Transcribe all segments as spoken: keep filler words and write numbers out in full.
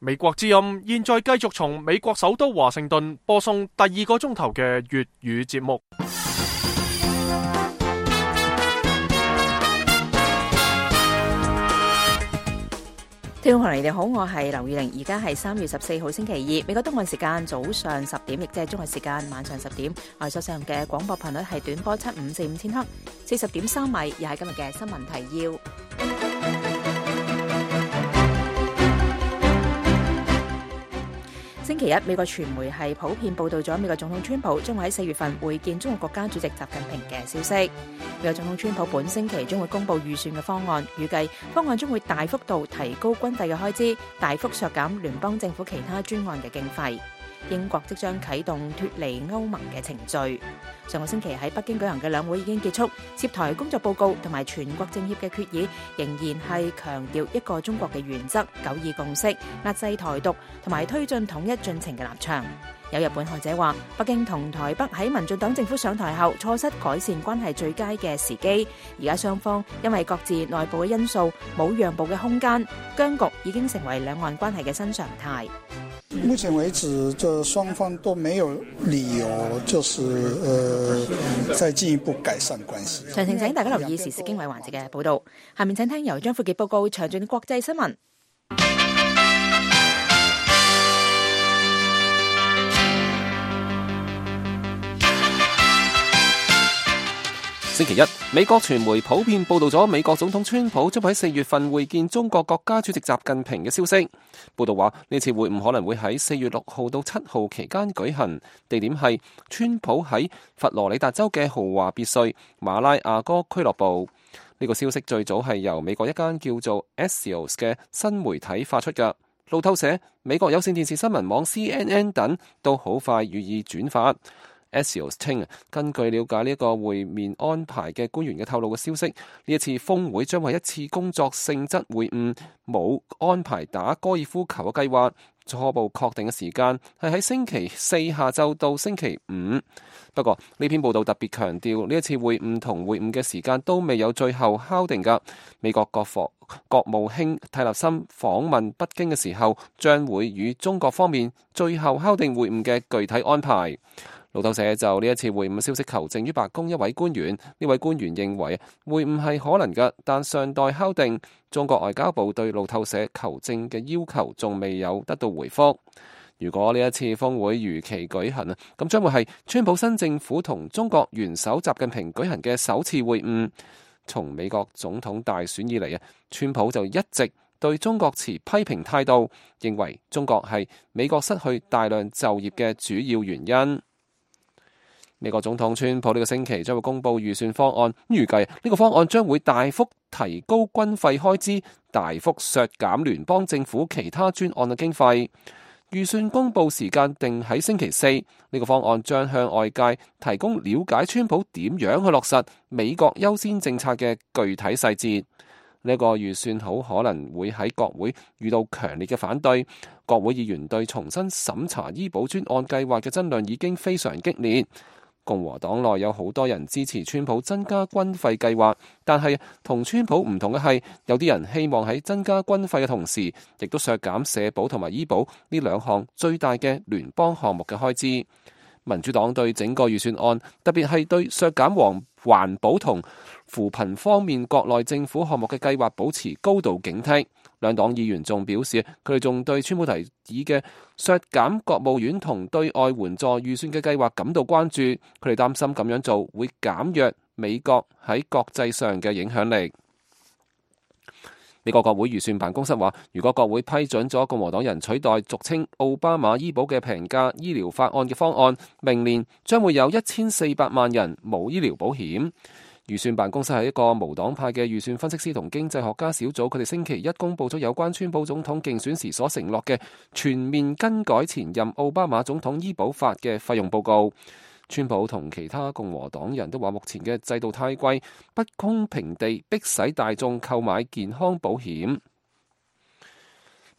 美國之音現在繼續從美國首都華盛頓播送第二個鐘頭嘅粵語節目。 聽眾朋友你哋好，我係劉宇玲，而家係三月十四號星期二，美國東岸時間早上十點，亦即係中國時間晚上十點。我哋所使用嘅廣播頻率係短波七五四五千赫，四十點三米，又係今日嘅新聞提要。星期一，美國傳媒係普遍報道咗美國總統川普將會喺四月份會見中國國家主席習近平嘅消息。美國總統川普本星期將會公布預算嘅方案，預計方案將會大幅度提高軍費嘅開支，大幅削減聯邦政府其他專案嘅經費。英國即將啟動脫離歐盟嘅程序。上個星期喺北京舉行嘅兩會已經結束，涉台工作報告同埋全國政協嘅決議仍然係強調一個中國嘅原則、九二共識、壓制台獨同埋推進統一進程嘅立場。有日本學者話，北京同台北喺民進黨政府上台後錯失改善關係最佳嘅時機，而家雙方因為各自內部嘅因素冇讓步嘅空間，僵局已經成為兩岸關係嘅新常態。 目前為止，這雙方都沒有理由，就是呃，再進一步改善關係。 詳情請大家留意時事經緯環節嘅報道。下面請聽由張富傑報告詳盡國際新聞。 星期一，美國傳媒普遍報道咗美國總統川普將喺四月份會見中國國家主席習近平嘅消息。報道話，呢次會晤可能會喺四月六號到七號期間舉行，地點係川普喺佛羅里達州嘅豪華別墅馬拉亞哥俱樂部。呢個消息最早係由美國一間叫做 Axios 嘅新媒體發出嘅。路透社、美國有線電視新聞網 C N N 等都好快予以轉發。Axios 稱，根據了解呢一個會面安排嘅官員嘅透露嘅消息，呢一次峰會將為一次工作性質會晤，冇安排打高爾夫球嘅計劃。初步確定嘅時間係喺星期四下晝到星期五。不過呢篇報道特別強調，呢一次會晤同會晤嘅時間都未有最後敲定㗎。美國國防國務卿蒂勒森訪問北京嘅時候，將會與中國方面最後敲定會晤嘅具體安排。路透社就呢一次會晤消息求證於白宮一位官員，呢位官員認為會晤係可能嘅，但尚待敲定。中國外交部對路透社求證嘅要求仲未有得到回覆。如果呢一次峰會如期舉行啊，咁將會係川普新政府同中國元首習近平舉行嘅首次會晤。從美國總統大選以嚟啊，川普就一直對中國持批評態度，認為中國係美國失去大量就業嘅主要原因。美國總統川普呢個星期將會公布預算方案，預計呢個方案將會大幅提高軍費開支，大幅削減聯邦政府其他專案嘅經費。預算公布時間定喺星期四，呢個方案將向外界提供了解川普點樣去落實美國優先政策嘅具體細節。呢個預算好可能會喺國會遇到強烈嘅反對，國會議員對重新審查醫保專案計劃嘅爭論已經非常激烈。共和黨內有好多人支持川普增加軍費計劃，但係同川普唔同嘅係，有啲人希望喺增加軍費嘅同時，亦都削減社保同埋醫保呢兩項最大嘅聯邦項目嘅開支。民主黨對整個預算案，特別係對削減環環保同扶貧方面國內政府項目嘅計劃保持高度警惕。兩黨議員仲表示，佢哋仲對川普提議嘅削減國務院同對外援助預算嘅計劃感到關注。佢哋擔心咁樣做會減弱美國喺國際上嘅影響力。美國國會預算辦公室話，如果國會批准咗共和黨人取代俗稱奧巴馬醫保嘅平價醫療法案嘅方案，明年將會有一千四百萬人冇醫療保險。預算辦公室係一個無黨派嘅預算分析師同經濟學家小組，佢哋星期一公布咗有關川普總統競選時所承諾嘅全面更改前任奧巴馬總統醫保法嘅費用報告。川普同其他共和黨人都話，目前嘅制度太貴，不公平地迫使大眾購買健康保險。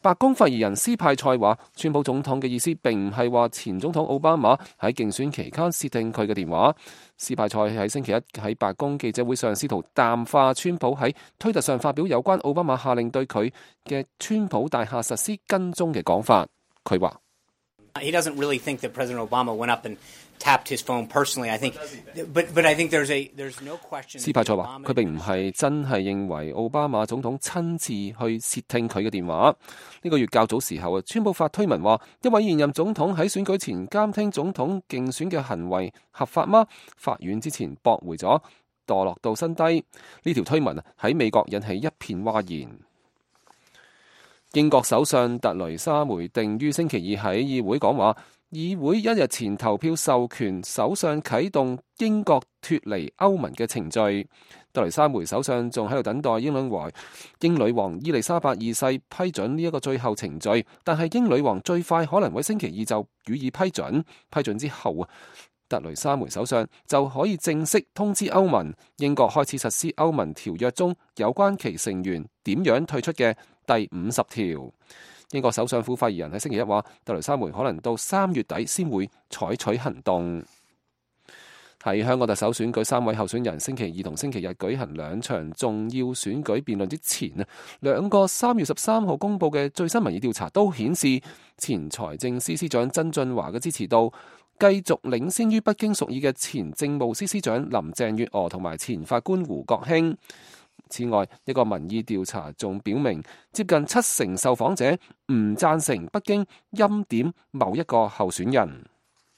白宮發言人斯派塞話，川普總統嘅意思並唔係話前總統奧巴馬喺競選期間竊聽佢嘅電話。斯派塞喺星期一喺白宮記者會上試圖淡化川普喺推特上發表有關奧巴馬下令對佢嘅川普大廈實施跟蹤嘅講法。佢話 He doesn't really think that President Obama went up and tapped his phone personally. I think, but but I think there's a there's no question. 斯派塞話：佢並唔係真係認為奧巴馬總統親自去竊聽佢嘅電話。呢個月較早時候啊，川普發推文話：一位現任總統喺選舉前監聽總統競選嘅行為合法嗎？法院之前駁回咗，墮落到新低。呢條推文喺美國引起一片譁然。英國首相特雷莎梅定於星期二喺議會講話，議會一日前投票授權首相啟動英國脫離歐盟嘅程序。特雷莎梅首相仲喺度等待英女王英女王伊麗莎白二世批准呢一個最後程序，但係英女王最快可能喺星期二就予以批准。批准之後啊，特雷莎梅首相就可以正式通知歐盟，英國開始實施歐盟條約中有關其成員點樣退出嘅第五十條。英國首相府發言人喺星期一話，特雷莎梅可能到三月底先會採取行動。喺香港特首選舉，三位候選人星期二同星期日舉行兩場重要選舉辯論之前啊，兩個三月十三號公佈嘅最新民意調查都顯示，前財政司司長曾俊華嘅支持度繼續領先於不經屬意嘅前政務司司長林鄭月娥同埋前法官胡國興。此外，一個民意調查仲表明，接近七成受訪者唔贊成北京欽點某一個候選人。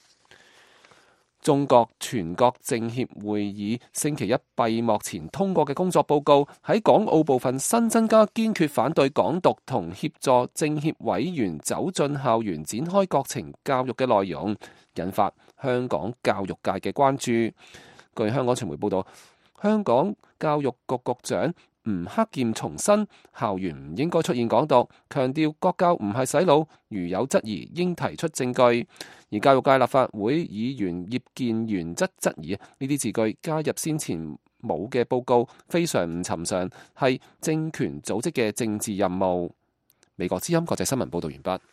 中國全國政協會議星期一閉幕前通過嘅工作報告，喺港澳部分新增加堅決反對港獨同協助政協委員走進校園展開國情教育嘅內容，引發香港教育界嘅關注。據香港傳媒報道，香港教育局局長吳克儉重申，校園唔應該出現港獨，強調國教唔係洗腦，如有質疑應提出證據。而教育界立法會議員葉建源則質疑呢啲字句加入先前冇嘅報告，非常唔尋常，係政權組織嘅政治任務。美國之音國際新聞報道完畢。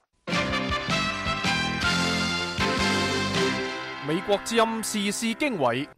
美國之音時事經緯。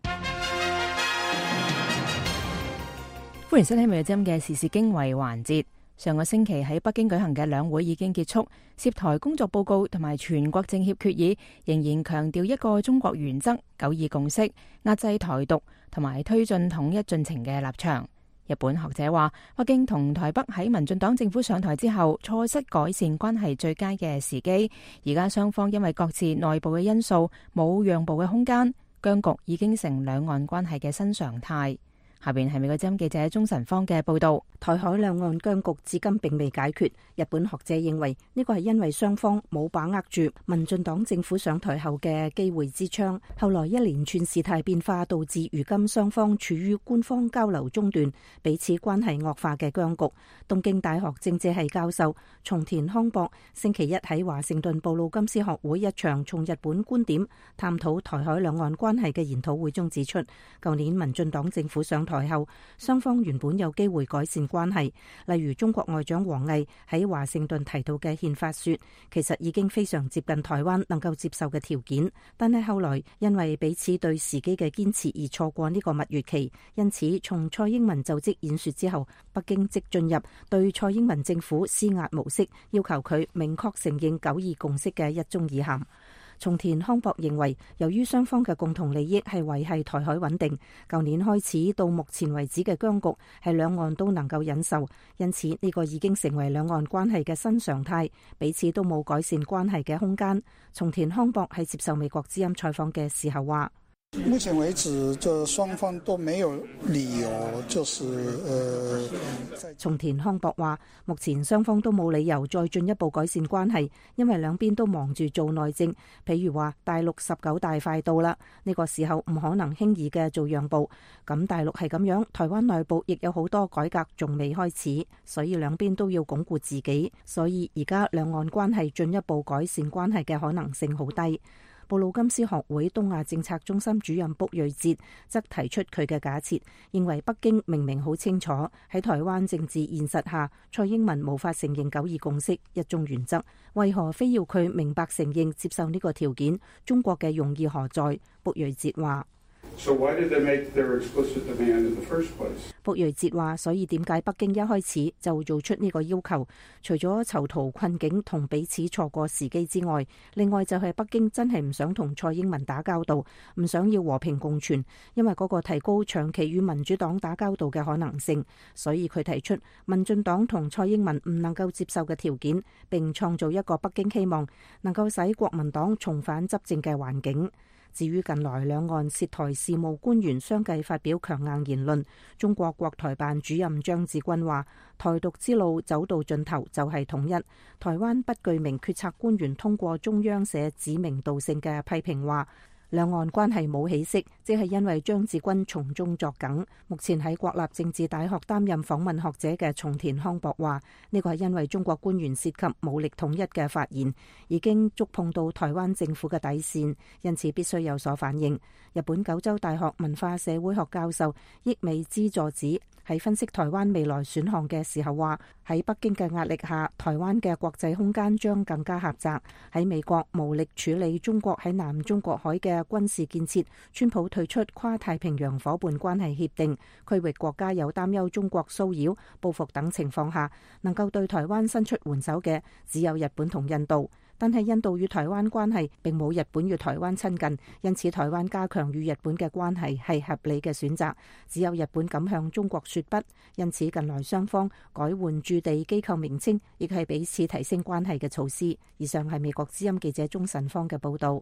歡迎收聽美國之音嘅時事經緯環節。上個星期喺北京舉行嘅兩會已經結束，涉台工作報告同埋全國政協決議仍然強調一個中國原則、九二共識、壓制台獨同埋推進統一進程嘅立場。日本學者話，北京同台北喺民進黨政府上台之後，錯失改善關係最佳嘅時機。而家雙方因為各自內部嘅因素，冇讓步嘅空間，僵局已經成兩岸關係嘅新常態。下邊係美國之音記者鍾晨芳嘅報道。 台海兩岸僵局至今並未解決，日本學者認為呢個係因為雙方冇把握住民進黨政府上台後嘅機會之窗，後來一連串事態變化導致如今雙方處於官方交流中斷、彼此關係惡化嘅僵局。東京大學政治系教授松田康博星期一喺華盛頓布魯金斯學會一場從日本觀點探討台海兩岸關係嘅研討會中指出，舊年民進黨政府上台後，雙方原本有機會改善關係，例如中國外長王毅喺華盛頓提到嘅憲法說，其實已經非常接近台灣能夠接受嘅條件，但係後來因為彼此對時機嘅堅持而錯過呢個蜜月期，因此從蔡英文就職演說之後，北京即進入對蔡英文政府施壓模式，要求佢明確承認九二共識嘅一中意涵。松田康博認為，由於雙方嘅共同利益係維繫台海穩定，舊年開始到目前為止嘅僵局係兩岸都能夠忍受，因此呢個已經成為兩岸關係嘅新常態，彼此都冇改善關係嘅空間。松田康博喺接受美國之音採訪嘅時候話， 目前為止，就雙方都沒有理由，就是呃。 松田康博話，目前雙方都冇理由再進一步改善關係，因為兩邊都忙住做內政。譬如話，大陸十九大快到啦，呢個時候唔可能輕易嘅做讓步。咁大陸係咁樣，台灣內部亦有好多改革仲未開始，所以兩邊都要鞏固自己。所以而家兩岸關係進一步改善關係嘅可能性好低。 布魯金斯學會東亞政策中心主任卜瑞哲則提出佢嘅假設，認為北京明明好清楚喺台灣政治現實下，蔡英文無法承認九二共識、一中原則，為何非要佢明白承認接受呢個條件？中國嘅用意何在？卜瑞哲話。 So why did they make their explicit demand in the first place? 卜瑞哲話，所以點解北京一開始就做出呢個要求？除咗囚徒困境同彼此錯過時機之外，另外就係北京真係唔想同蔡英文打交道，唔想要和平共存，因為嗰個提高長期與民主黨打交道嘅可能性，所以佢提出民進黨同蔡英文唔能夠接受嘅條件，並創造一個北京希望能夠使國民黨重返執政嘅環境。至於近來兩岸涉台事務官員相繼發表強硬言論，中國國台辦主任張志軍話：台獨之路走到盡頭就係統一。台灣不具名決策官員通過中央社指名道姓嘅批評話，兩岸關係冇起色，即係因為張志軍從中作梗。目前喺國立政治大學擔任訪問學者嘅松田康博話，呢個係因為中國官員涉及武力統一嘅發言，已經觸碰到台灣政府嘅底線，因此必須有所反應。日本九州大學文化社會學教授益美之助子喺分析台灣未來選項嘅時候話，喺北京嘅壓力下，台灣嘅國際空間將更加狹窄。喺美國無力處理中國喺南中國海嘅軍事建設，川普退出跨太平洋夥伴關係協定，區域國家有擔憂中國騷擾、報復等情況下，能夠對台灣伸出援手嘅只有日本同印度。但係印度與台灣關係並冇日本與台灣親近，因此台灣加強與日本嘅關係係合理嘅選擇。只有日本敢向中國說不，因此近來雙方改換駐地機構名稱，亦係彼此提升關係嘅措施。以上係美國之音記者鍾晨芳嘅報導。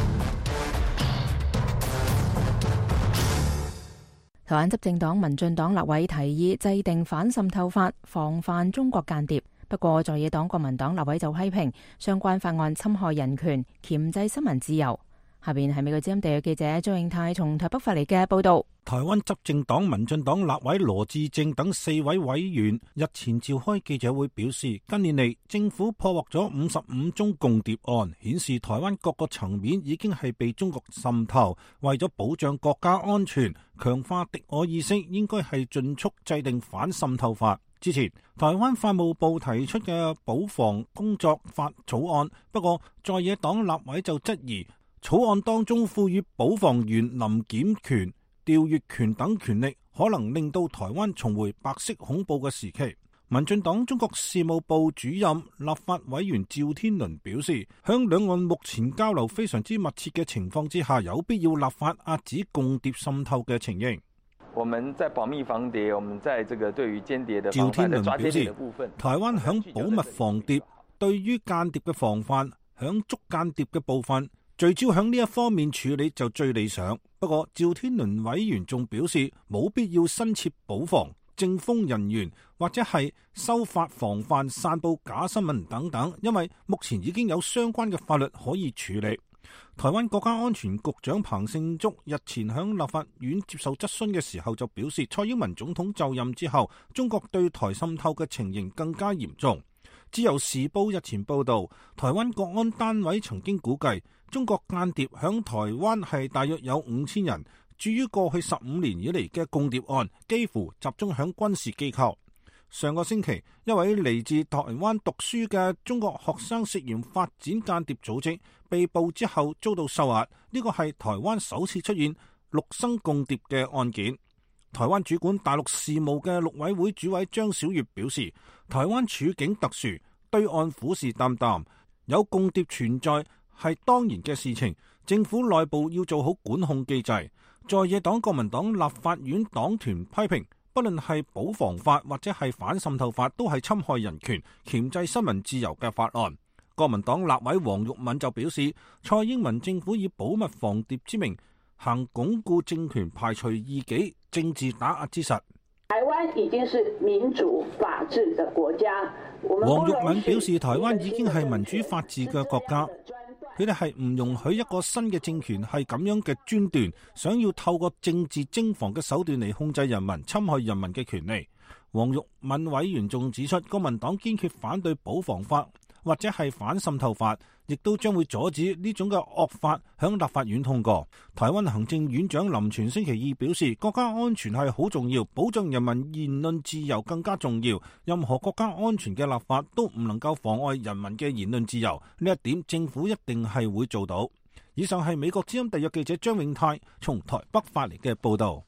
台灣執政黨民進黨立委提議制定反滲透法，防範中國間諜。不過在野黨國民黨立委就批評相關法案侵害人權、鉗制新聞自由。下邊係美國之音地約記者周永泰從台北發嚟嘅報道。 台灣執政黨民進黨立委羅致政等四位委員日前召開記者會，表示近年嚟政府破獲咗五十五宗共諜案，顯示台灣各個層面已經係被中國滲透。為咗保障國家安全、強化敵我意識，應該係盡速制定反滲透法。之前台灣法務部提出嘅保防工作法草案，不過在野黨立委就質疑草案當中賦予保防員臨檢權、調閱權等權力，可能令到台灣重回白色恐怖嘅時期。民進黨中國事務部主任立法委員趙天麟表示，響兩岸目前交流非常之密切嘅情況之下，有必要立法遏止共諜滲透嘅情形。 我們在保密防諜，我們在這個對於間諜的趙天麟表示，台灣響保密防諜，對於間諜嘅防範，響捉間諜嘅部分，聚焦響呢一方面處理就最理想。不過趙天麟委員仲表示，冇必要新設保防、政風人員或者係修法防範散布假新聞等等，因為目前已經有相關嘅法律可以處理。台灣國家安全局長彭勝竹日前響立法院接受質詢嘅時候就表示，蔡英文總統就任之後，中國對台滲透嘅情形更加嚴重。自由時報日前報道，台灣國安單位曾經估計，中國間諜響台灣係大約有五千人。至於過去十五年以嚟嘅共諜案，幾乎集中響軍事機構。上個星期，一位嚟自台灣讀書嘅中國學生涉嫌發展間諜組織，被捕之後遭到收押。呢個係台灣首次出現陸生共諜嘅案件。台灣主管大陸事務嘅陸委會主委張曉月表示，台灣處境特殊，對岸虎視眈眈，有共諜存在係當然嘅事情，政府內部要做好管控機制。在野黨國民黨立法院黨團批評，不論係保防法或者係反滲透法，都係侵害人權、鉗制新聞自由嘅法案。國民黨立委黃玉敏就表示，蔡英文政府以保密防諜之名，行鞏固政權、排除異己、政治打壓之實。 台灣已經是民主法治嘅國家。 黃玉敏表示，台灣已經係民主法治嘅國家。佢哋係唔容許一個新嘅政權係咁樣嘅專斷，想要透過政治徵防嘅手段嚟控制人民、侵害人民嘅權利。黃玉敏委員仲指出，國民黨堅決反對保防法， 或者係反滲透法，亦都將會阻止呢種嘅惡法響立法院通過。台灣行政院長林全星期二表示，國家安全係好重要，保障人民言論自由更加重要。任何國家安全嘅立法都唔能夠妨礙人民嘅言論自由，呢一點政府一定係會做到。以上係美國之音特約記者張永泰從台北發嚟嘅報道。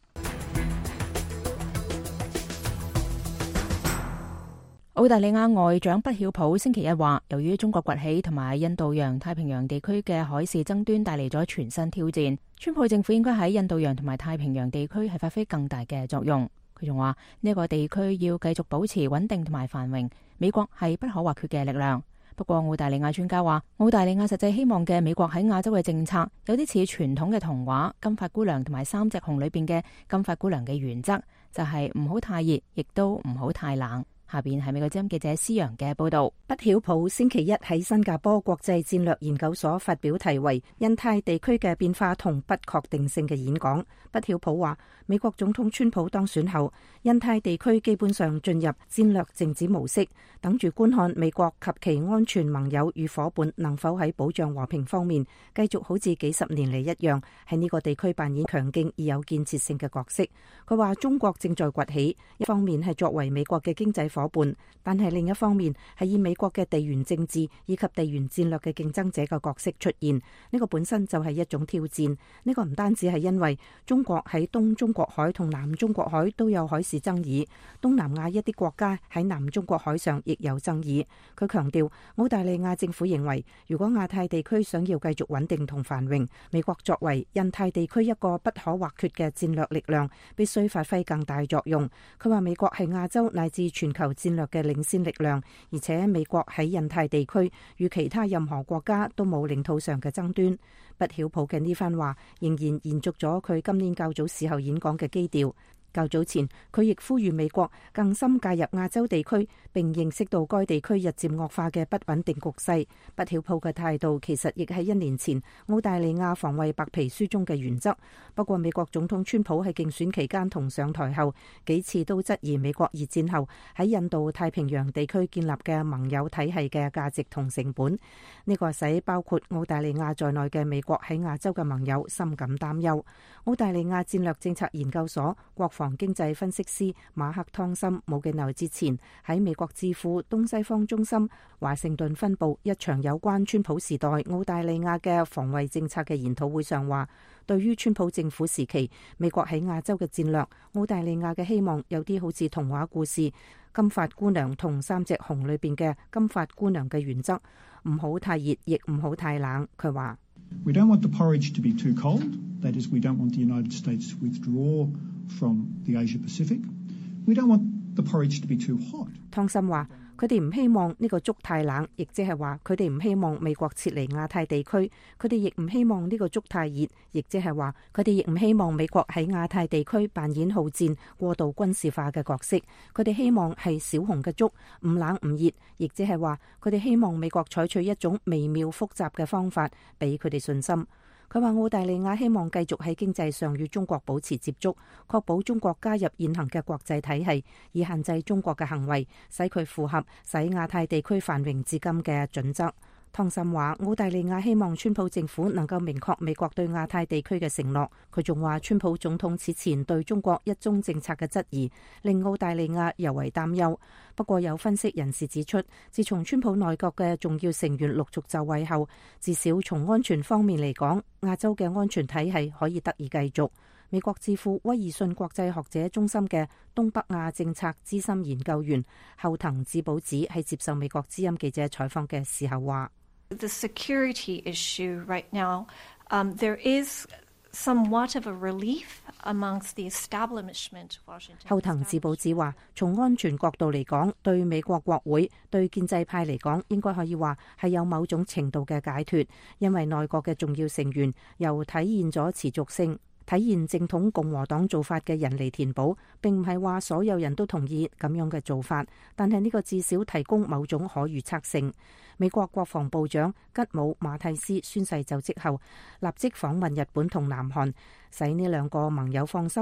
澳大利亞外長畢曉普星期一話，由於中國崛起同埋印度洋太平洋地區嘅海事爭端帶嚟咗全新挑戰，川普政府應該喺印度洋同埋太平洋地區係發揮更大嘅作用。佢仲話呢個地區要繼續保持穩定同埋繁榮，美國係不可或缺嘅力量。不過澳大利亞專家話，澳大利亞實際希望嘅美國喺亞洲嘅政策有啲似傳統嘅童話《金髮姑娘》同埋《三隻熊》裏邊嘅金髮姑娘嘅原則，就係唔好太熱，亦都唔好太冷。下邊係美國之音記者施陽嘅報道。 畢曉普星期一喺新加坡國際戰略研究所發表題為《印太地區嘅變化同不確定性》嘅演講。畢曉普話，美國總統川普當選後，印太地區基本上進入戰略靜止模式，等住觀看美國及其安全盟友與伙伴能否喺保障和平方面繼續好似幾十年嚟一樣，喺呢個地區扮演強勁而有建設性嘅角色。佢話中國正在崛起，一方面係作為美國嘅經濟伙伴，但係另一方面係以美國嘅地緣政治以及地緣戰略嘅競爭者嘅角色出現，呢個本身就係一種挑戰。呢個唔單止係因為中國喺東中國海同南中國海都有海事爭議，東南亞一啲國家喺南中國海上亦有爭議。佢強調，澳大利亞政府認為，如果亞太地區想要繼續穩定同繁榮，美國作為印太地區一個不可或缺嘅戰略力量，必須發揮更大作用。佢話美國係亞洲乃至全球戰略嘅領先力量，而且美國喺印太地區與其他任何國家都冇領土上嘅爭端。畢曉普嘅呢番話仍然延續咗佢今年較早時候演講嘅基調。較早前，佢亦呼籲美國更深介入亞洲地區，並認識到該地區日漸惡化嘅不穩定局勢。畢曉普嘅態度其實亦係一年前澳大利亞防衛白皮書中嘅原則。不過，美國總統川普喺競選期間同上台後幾次都質疑美國二戰後喺印度太平洋地區建立嘅盟友體系嘅價值同成本。呢個使包括澳大利亞在內嘅美國喺亞洲嘅盟友深感擔憂。澳大利亞戰略政策研究所國防經濟分析師馬克湯森冇幾耐之前喺美國智庫東西方中心華盛頓分部一場有關川普時代澳大利亞嘅防衛政策嘅研討會上話，對於川普政府時期美國喺亞洲嘅戰略，澳大利亞嘅希望有啲好似童話故事《金髮姑娘》同三隻熊裏邊嘅金髮姑娘嘅原則，唔好太熱，亦唔好太冷。佢話 We don't want the porridge to be too cold. That is, we don't want the United States to withdraw from the Asia Pacific. We don't want the porridge to be too hot. 湯森話：佢哋唔希望呢個粥太冷，亦即係話佢哋唔希望美國撤離亞太地區。佢哋亦唔希望呢個粥太熱，亦即係話佢哋亦唔希望美國喺亞太地區扮演好戰、過度軍事化嘅角色。佢哋希望係小熊嘅粥，唔冷唔熱，亦即係話佢哋希望美國採取一種微妙複雜嘅方法，俾佢哋信心。佢話澳大利亞希望繼續喺經濟上與中國保持接觸，確保中國加入現行嘅國際體系，以限制中國嘅行為，使佢符合使亞太地區繁榮至今嘅準則。湯森話：澳大利亞希望川普政府能夠明確美國對亞太地區嘅承諾。佢仲話，川普總統此前對中國一中政策嘅質疑，令澳大利亞尤為擔憂。不過有分析人士指出，自從川普內閣嘅重要成員陸續就位後，至少從安全方面嚟講，亞洲嘅安全體系可以得以繼續。美國智庫威爾遜國際學者中心嘅東北亞政策資深研究員後藤智保子喺接受美國之音記者採訪嘅時候話 ：The security issue right now, um, there is somewhat of a relief amongst the establishment. 後藤智保子話：從安全角度嚟講，對美國國會、對建制派嚟講，應該可以話係有某種程度嘅解脫，因為內閣嘅重要成員又體現咗持續性。體現正統共和黨做法嘅人嚟填補，並唔係話所有人都同意咁樣嘅做法，但係呢個至少提供某種可預測性。美國國防部長吉姆馬蒂斯宣誓就職後，立即訪問日本同南韓，使呢兩個盟友放心。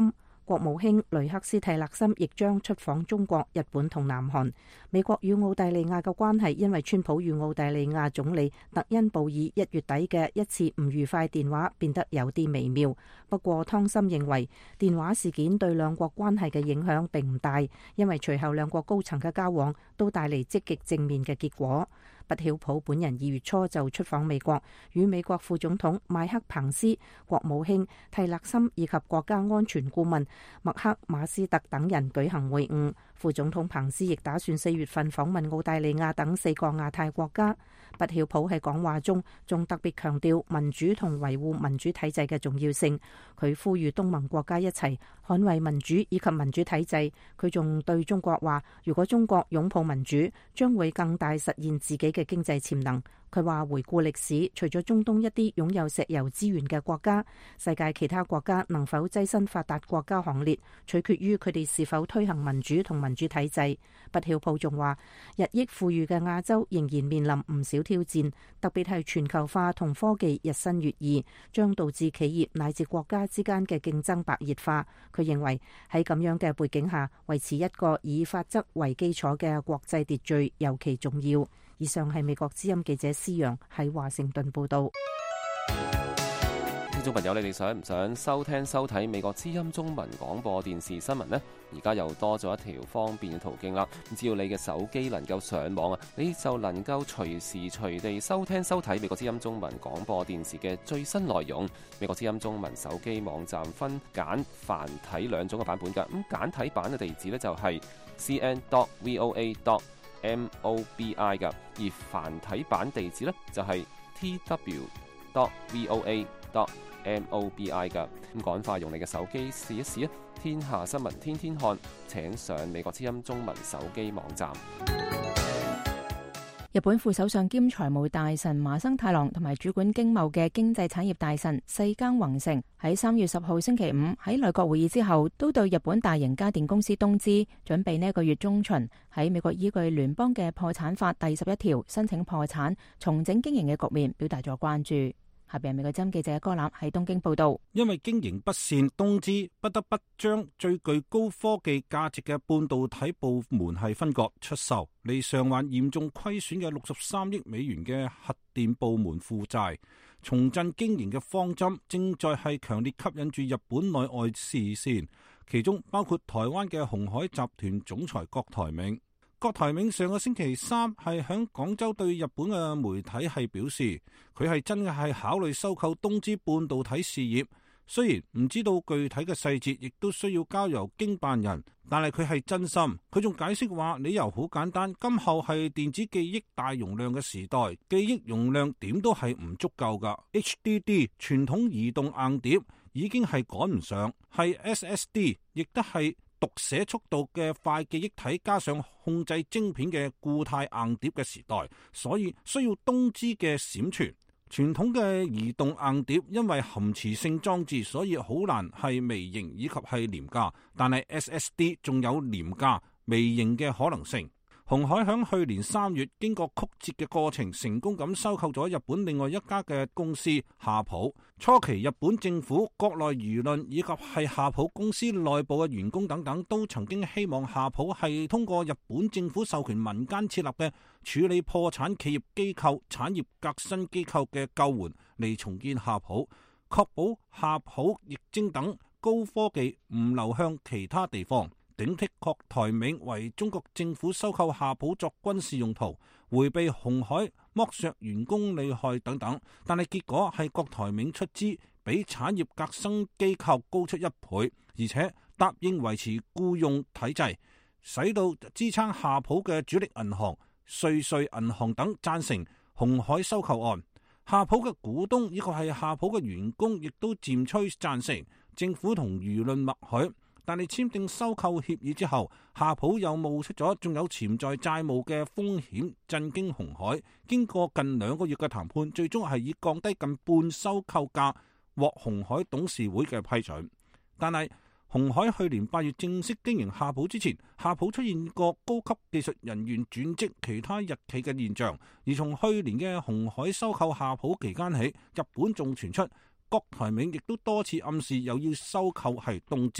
國務卿雷克斯蒂勒森亦將出訪中國、日本同南韓。美國與澳大利亞嘅關係因為川普與澳大利亞總理特恩布爾一月底嘅一次唔愉快電話變得有啲微妙。不過湯森認為電話事件對兩國關係嘅影響並唔大，因為隨後兩國高層嘅交往都帶嚟積極正面嘅結果。不曉普本人二月初就出訪美國，與美國副總統麥克彭斯、國務卿蒂勒森以及國家安全顧問麥克馬斯特等人舉行會晤。副總統彭斯亦打算四月份訪問澳大利亞等四個亞太國家。不曉普喺講話中仲特別強調民主同維護民主體制嘅重要性。佢呼籲東盟國家一齊捍衛民主以及民主體制。佢仲對中國話，如果中國擁抱民主，將會更大實現自己嘅經濟潛能。佢話回顧歷史，除咗中東一啲擁有石油資源嘅國家，世界其他國家能否躋身發達國家行列，取決於佢哋是否推行民主同民主體制。不曉普仲話，日益富裕嘅亞洲仍然面臨唔少挑戰，特別係全球化同科技日新月異，將導致企業乃至國家之間嘅競爭白熱化。佢認為喺咁樣嘅背景下，維持一個以法則為基礎嘅國際秩序尤其重要。以上係美國之音記者施陽喺華盛頓報道。 聽眾朋友，你哋想唔想收聽收睇美國之音中文廣播電視新聞呢？而家又多咗一條方便嘅途徑啦。只要你嘅手機能夠上網啊，你就能夠隨時隨地收聽收睇美國之音中文廣播電視嘅最新內容。美國之音中文手機網站分簡繁體兩種嘅版本㗎。咁簡體版嘅地址呢，就係 c n dot voa dot mobi 㗎，而繁體版地址呢，就係 t w dot voa dot mobi 㗎。咁趕快用你嘅手機試一試啊！天下新聞天天看，請上美國之音中文手機網站。 日本副首相兼財務大臣麻生太郎同埋主管經貿嘅經濟產業大臣世耕宏成喺三月十號星期五喺內閣會議之後，都對日本大型家電公司東芝準備呢個月中旬喺美國依據聯邦嘅破產法第十一條申請破產重整經營嘅局面表達咗關注。下邊係美國之音記者柯立喺東京報道。 因為經營不善，東芝不得不將最具高科技價值嘅半導體部門係分割出售，嚟償還嚴重虧損嘅六十三億美元嘅核電部門負債。重振經營嘅方針正在係強烈吸引住日本內外視線，其中包括台灣嘅鴻海集團總裁郭台銘。郭台銘上個星期三係響廣州對日本嘅媒體係表示，佢係真嘅係考慮收購東芝半導體事業，雖然唔知道具體嘅細節，亦都需要交由經辦人，但係佢係真心。佢仲解釋話，理由好簡單，今後係電子記憶大容量嘅時代，記憶容量點都係唔足夠噶。H D D 傳統移動硬碟已經係趕唔上，係 S S D 亦都係讀寫速度嘅快記憶體加上控制晶片嘅固態硬碟嘅時代，所以需要東芝嘅閃存。傳統嘅移動硬碟因為含磁性裝置，所以好難係微型以及係廉價，但係 S S D 仲有廉價微型嘅可能性。鴻海響去年三月經過曲折嘅過程，成功咁收購咗日本另外一家嘅公司夏普。初期日本政府、國內輿論以及係夏普公司內部嘅員工等等，都曾經希望夏普係通過日本政府授權民間設立嘅處理破產企業機構產業革新機構嘅救援嚟重建夏普，確保夏普液晶等高科技唔流向其他地方。頂替郭台銘為中國政府收購夏普作軍事用途，迴避鴻海剝削員工利害等等，但係結果係郭台銘出資比產業革新機構高出一倍，而且答應維持僱用體制，使到支撐夏普嘅主力銀行瑞穗銀行等贊成鴻海收購案。夏普嘅股東以及係夏普嘅員工亦都漸趨贊成，政府同輿論默許。但係簽訂收購協議之後，夏普又冒出咗仲有潛在債務嘅風險，震驚鴻海。經過近兩個月嘅談判，最終係以降低近半收購價獲鴻海董事會嘅批准。但係鴻海去年八月正式經營夏普之前，夏普出現過高級技術人員轉職其他日企嘅現象。而從去年嘅鴻海收購夏普期間起，日本仲傳出郭台銘亦都多次暗示又要收購係東芝。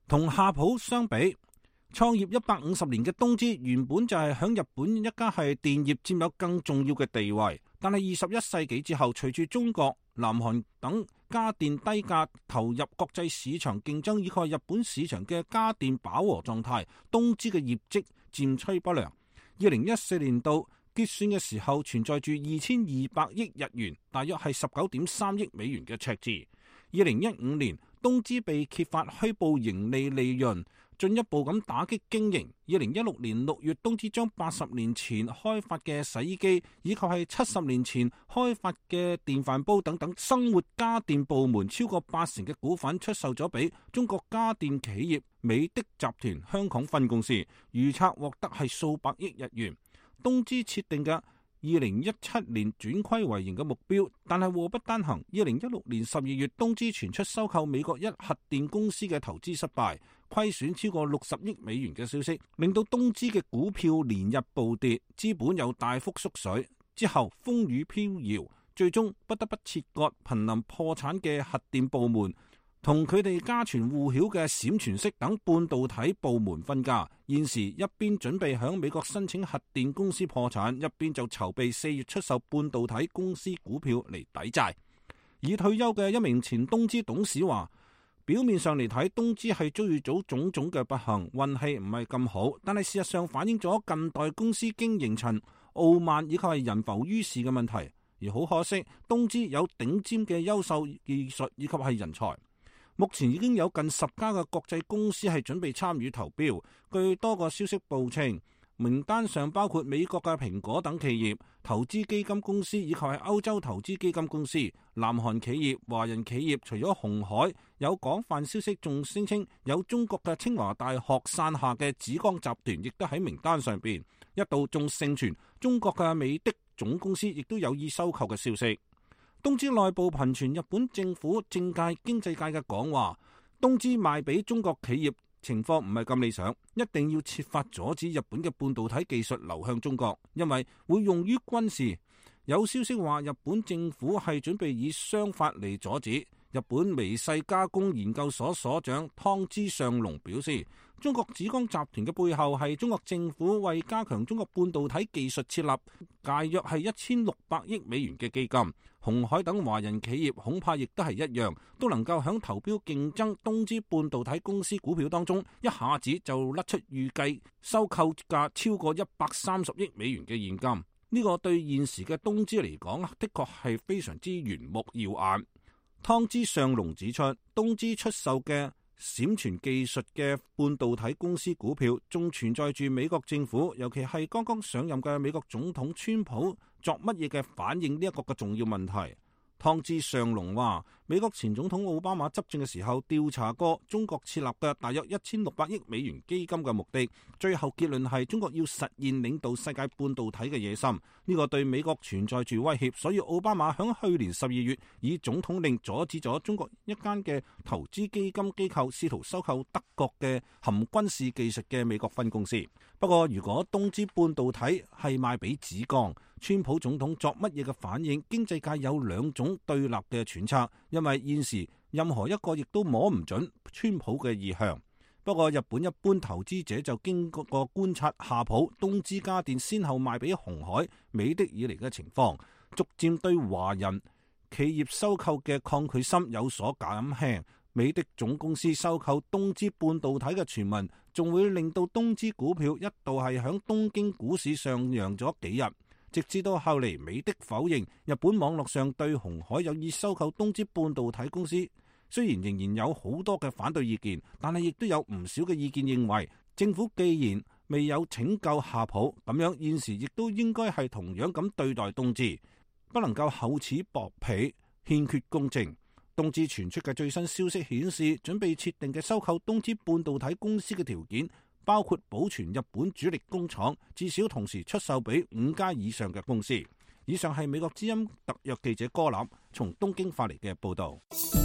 同夏普相比，創業一百五十年嘅東芝原本就係響日本一家係電業佔有更重要嘅地位，但係二十一世紀之後，隨住中國、南韓等家電低價投入國際市場競爭，以及日本市場嘅家電飽和狀態，東芝嘅業績漸趨不良。二零一四年度結算嘅時候，存在住二千二百億日元，大約係十九點三億美元嘅赤字。二零一五年，東芝被揭發虛報盈利利潤，進一步咁打擊經營。二零一六年六月，東芝將八十年前開發嘅洗衣機，以及係七十年前開發嘅電飯煲等等生活家電部門超過八成嘅股份出售咗俾中國家電企業美的集團香港分公司，預測獲得係數百億日元。東芝設定嘅二零一七年轉虧為盈嘅目標，但係禍不單行。二零一六年十二月，東芝傳出收購美國一核電公司嘅投資失敗，虧損超過六十億美元嘅消息，令到東芝嘅股票連日暴跌，資本又大幅縮水。之後風雨飄搖，最終不得不切割瀕臨破產嘅核電部門，同佢哋家傳戶曉嘅閃存式等半導體部門分家。現時一邊準備響美國申請核電公司破產，一邊就籌備四月出售半導體公司股票嚟抵債。已退休嘅一名前東芝董事話，表面上嚟睇，東芝係遭遇咗種種嘅不幸，運氣唔係咁好，但係事實上反映咗近代公司經營層傲慢以及係人浮於事嘅問題。而好可惜，東芝有頂尖嘅優秀技術以及係人才。目前已經有近十家嘅國際公司係準備參與投標。據多個消息報稱，名單上包括美國嘅蘋果等企業、投資基金公司以及係歐洲投資基金公司、南韓企業、華人企業。除咗鴻海，有廣泛消息仲聲稱有中國嘅清華大學傘下嘅紫光集團亦都喺名單上邊。一度仲盛傳中國嘅美的總公司亦都有意收購嘅消息。東芝內部頻傳日本政府、政界、經濟界嘅講話，東芝賣俾中國企業情況唔係咁理想，一定要設法阻止日本嘅半導體技術流向中國，因為會用於軍事。有消息話日本政府係準備以商法嚟阻止。日本微細加工研究所所長湯之上隆表示，中國紫光集團嘅背後係中國政府為加強中國半導體技術設立大約係一千六百億美元嘅基金。鴻海等華人企業恐怕亦都係一樣，都能夠響投標競爭東芝半導體公司股票當中，一下子就甩出預計收購價超過一百三十億美元嘅現金。呢個對現時嘅東芝嚟講，的確係非常之圓目耀眼。湯之上隆指出，東芝出售嘅閃存技術嘅半導體公司股票，仲存在住美國政府，尤其係剛剛上任嘅美國總統川普作乜嘢嘅反應呢一個嘅重要問題。湯之上隆話，美國前總統奧巴馬執政嘅時候調查過中國設立嘅大約一千六百億美元基金嘅目的，最後結論係中國要實現領導世界半導體嘅野心，呢個對美國存在住威脅，所以奧巴馬響去年十二月以總統令阻止咗中國一間嘅投資基金機構試圖收購德國嘅含軍事技術嘅美國分公司。不過如果東芝半導體係賣俾紫光，川普總統作乜嘢嘅反應，經濟界有兩種對立嘅揣測，因為現時任何一個亦都摸唔準川普嘅意向。不過日本一般投資者就經過觀察夏普、東芝家電先後賣俾鴻海、美的以嚟嘅情況，逐漸對華人企業收購嘅抗拒心有所減輕。美的總公司收購東芝半導體嘅傳聞，仲會令到東芝股票一度係響東京股市上揚咗幾日。直至到後嚟，美的否認日本網絡上對鴻海有意收購東芝半導體公司。雖然仍然有好多嘅反對意見，但係亦都有唔少嘅意見認為，政府既然未有拯救夏普，咁樣現時亦都應該係同樣咁對待東芝，不能夠厚此薄彼，欠缺公正。東芝傳出嘅最新消息顯示，準備設定嘅收購東芝半導體公司嘅條件，包括保存日本主力工廠，至少同時出售俾五家以上嘅公司。以上係美國之音特約記者柯立從東京發嚟嘅報道。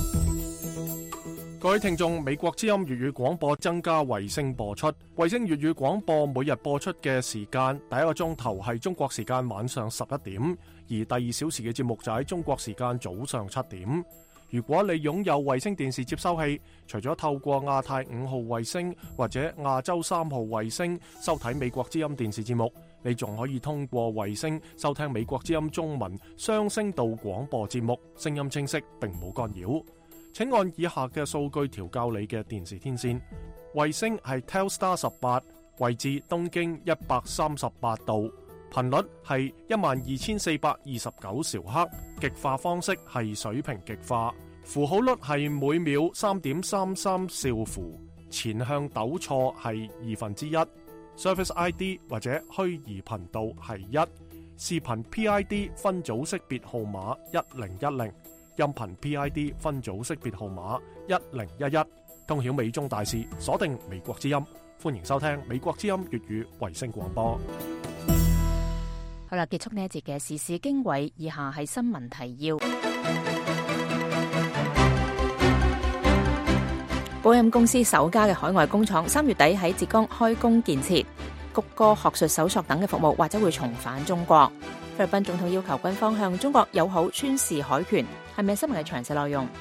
各位聽眾，美國之音粵語廣播增加衛星播出，衛星粵語廣播每日播出嘅時間，第一個鐘頭係中國時間晚上十一點，而第二小時嘅節目就喺中國時間早上七點。 如果你擁有衛星電視接收器，除咗透過亞太五號衛星或者亞洲三號衛星收睇美國之音電視節目，你仲可以通過衛星收聽美國之音中文雙聲道廣播節目，聲音清晰並冇干擾。請按以下嘅數據調校你嘅電視天線。衛星係 Telstar 十八，位置東經一百三十八度，頻率係一萬二千四百二十九兆赫，極化方式係水平極化，符號率係每秒三點三三兆符，前向抖錯係二分之一，Service I D 或者虛擬頻道係一，視頻 P I D 分組識別號碼一零一零，音頻 P I D 分組識別號碼一零一一，通曉美中大事，鎖定美國之音，歡迎收聽美國之音粵語衛星廣播。 好啦，結束呢一節嘅時事經緯，以下係新聞提要。波音公司首家嘅海外工廠三月底喺浙江開工建設，谷歌學術搜索等嘅服務或者會重返中國。菲律賓總統要求軍方向中國友好，宣示海權。係咪新聞嘅詳細內容？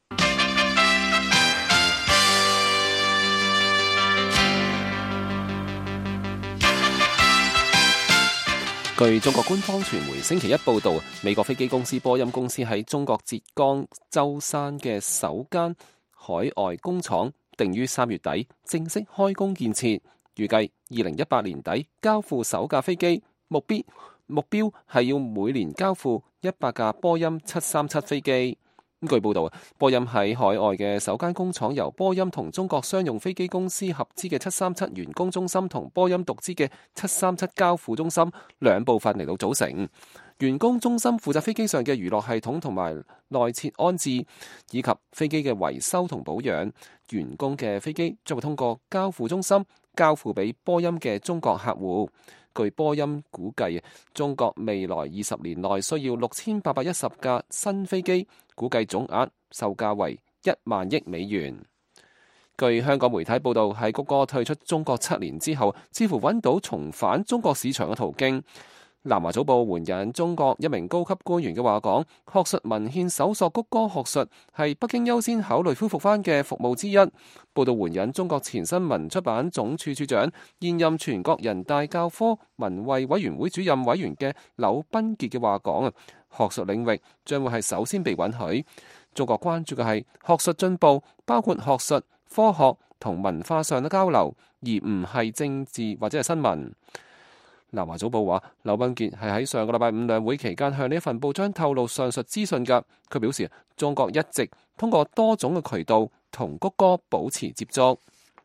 據中國官方傳媒星期一報導，美國飛機公司波音公司喺中國浙江舟山嘅首間海外工廠定於三月底正式開工建設，預計二零一八年底交付首架飛機，目標目標係要每年交付一百架波音七三七飛機。咁據報導，波音喺海外嘅首間工廠由波音同中國商用飛機公司合資嘅七三七員工中心同波音獨資嘅七三七交付中心兩部分嚟到組成。員工中心負責飛機上嘅娛樂系統同埋內設安置，以及飛機嘅維修同保養。員工嘅飛機將會通過交付中心交付俾波音嘅中國客戶。據波音估計，中國未來二十年內需要六千八百一十架新飛機，估計總額售價為一萬億美元。據香港媒體報道，喺谷歌退出中國七年之後，似乎揾到重返中國市場嘅途徑。南華早報援引中國一名高級官員嘅話講，學術文獻搜索谷歌學術係北京優先考慮恢復翻嘅服務之一。報道援引中國前新聞出版總處處長、現任全國人大教科文衛委員會主任委員嘅柳斌傑嘅話講啊，學術領域將會係首先被允許。中國關注嘅係學術進步，包括學術、科學同文化上嘅交流，而唔係政治或者係新聞。南華早報話，柳斌傑係喺上個禮拜五兩會期間向呢一份報章透露上述資訊㗎。佢表示，中國一直通過多種嘅渠道同谷歌保持接觸。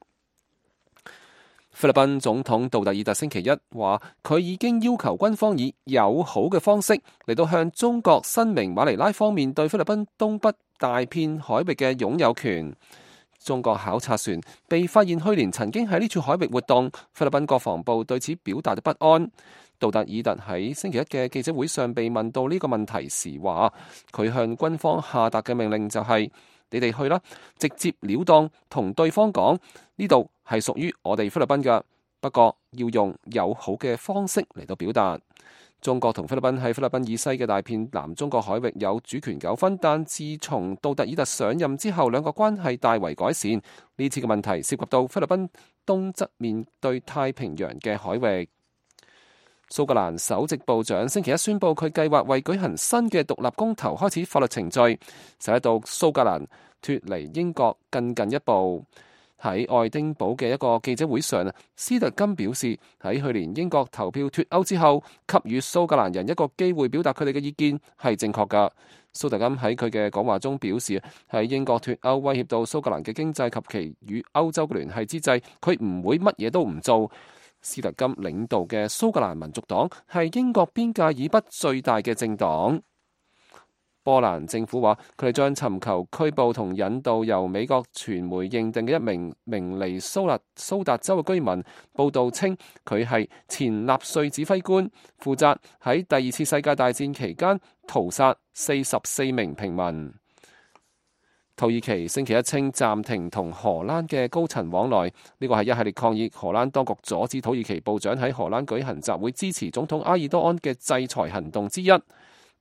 菲律賓總統杜特爾特星期一話，佢已經要求軍方以友好嘅方式嚟到向中國申明馬尼拉方面對菲律賓東北大片海域嘅擁有權。中國考察船被發現去年曾經喺呢處海域活動，菲律賓國防部對此表達咗不安。杜特爾特喺星期一嘅記者會上被問到呢個問題時話，佢向軍方下達嘅命令就係、是：你哋去啦，直接了當同對方講，呢度係屬於我哋菲律賓㗎，不過要用友好嘅方式嚟到表達。中國同菲律賓喺菲律賓以西嘅大片南中國海域有主權糾紛，但自從杜特爾特上任之後，兩個關係大為改善。呢次嘅問題涉及到菲律賓東側面對太平洋嘅海域。蘇格蘭首席部長星期一宣布，佢計劃為舉行新嘅獨立公投開始法律程序，使到蘇格蘭脫離英國更近一步。喺愛丁堡嘅一個記者會上，斯特金表示，喺去年英國投票脫歐之後，給予蘇格蘭人一個機會表達佢哋嘅意見係正確㗎。蘇特金喺佢嘅講話中表示，喺英國脫歐威脅到蘇格蘭嘅經濟及其與歐洲嘅聯繫之際，佢唔會乜嘢都唔做。斯特金領導嘅蘇格蘭民族黨係英國邊界以北最大嘅政黨。波蘭政府話，佢哋將尋求拘捕同引渡由美國傳媒認定嘅一名明尼蘇達蘇達州嘅居民。報道稱佢係前納粹指揮官，負責喺第二次世界大戰期間屠殺四十四名平民。土耳其星期一稱暫停同荷蘭嘅高層往來，呢個係一系列抗議荷蘭當局阻止土耳其部長喺荷蘭舉行集會支持總統埃爾多安嘅制裁行動之一。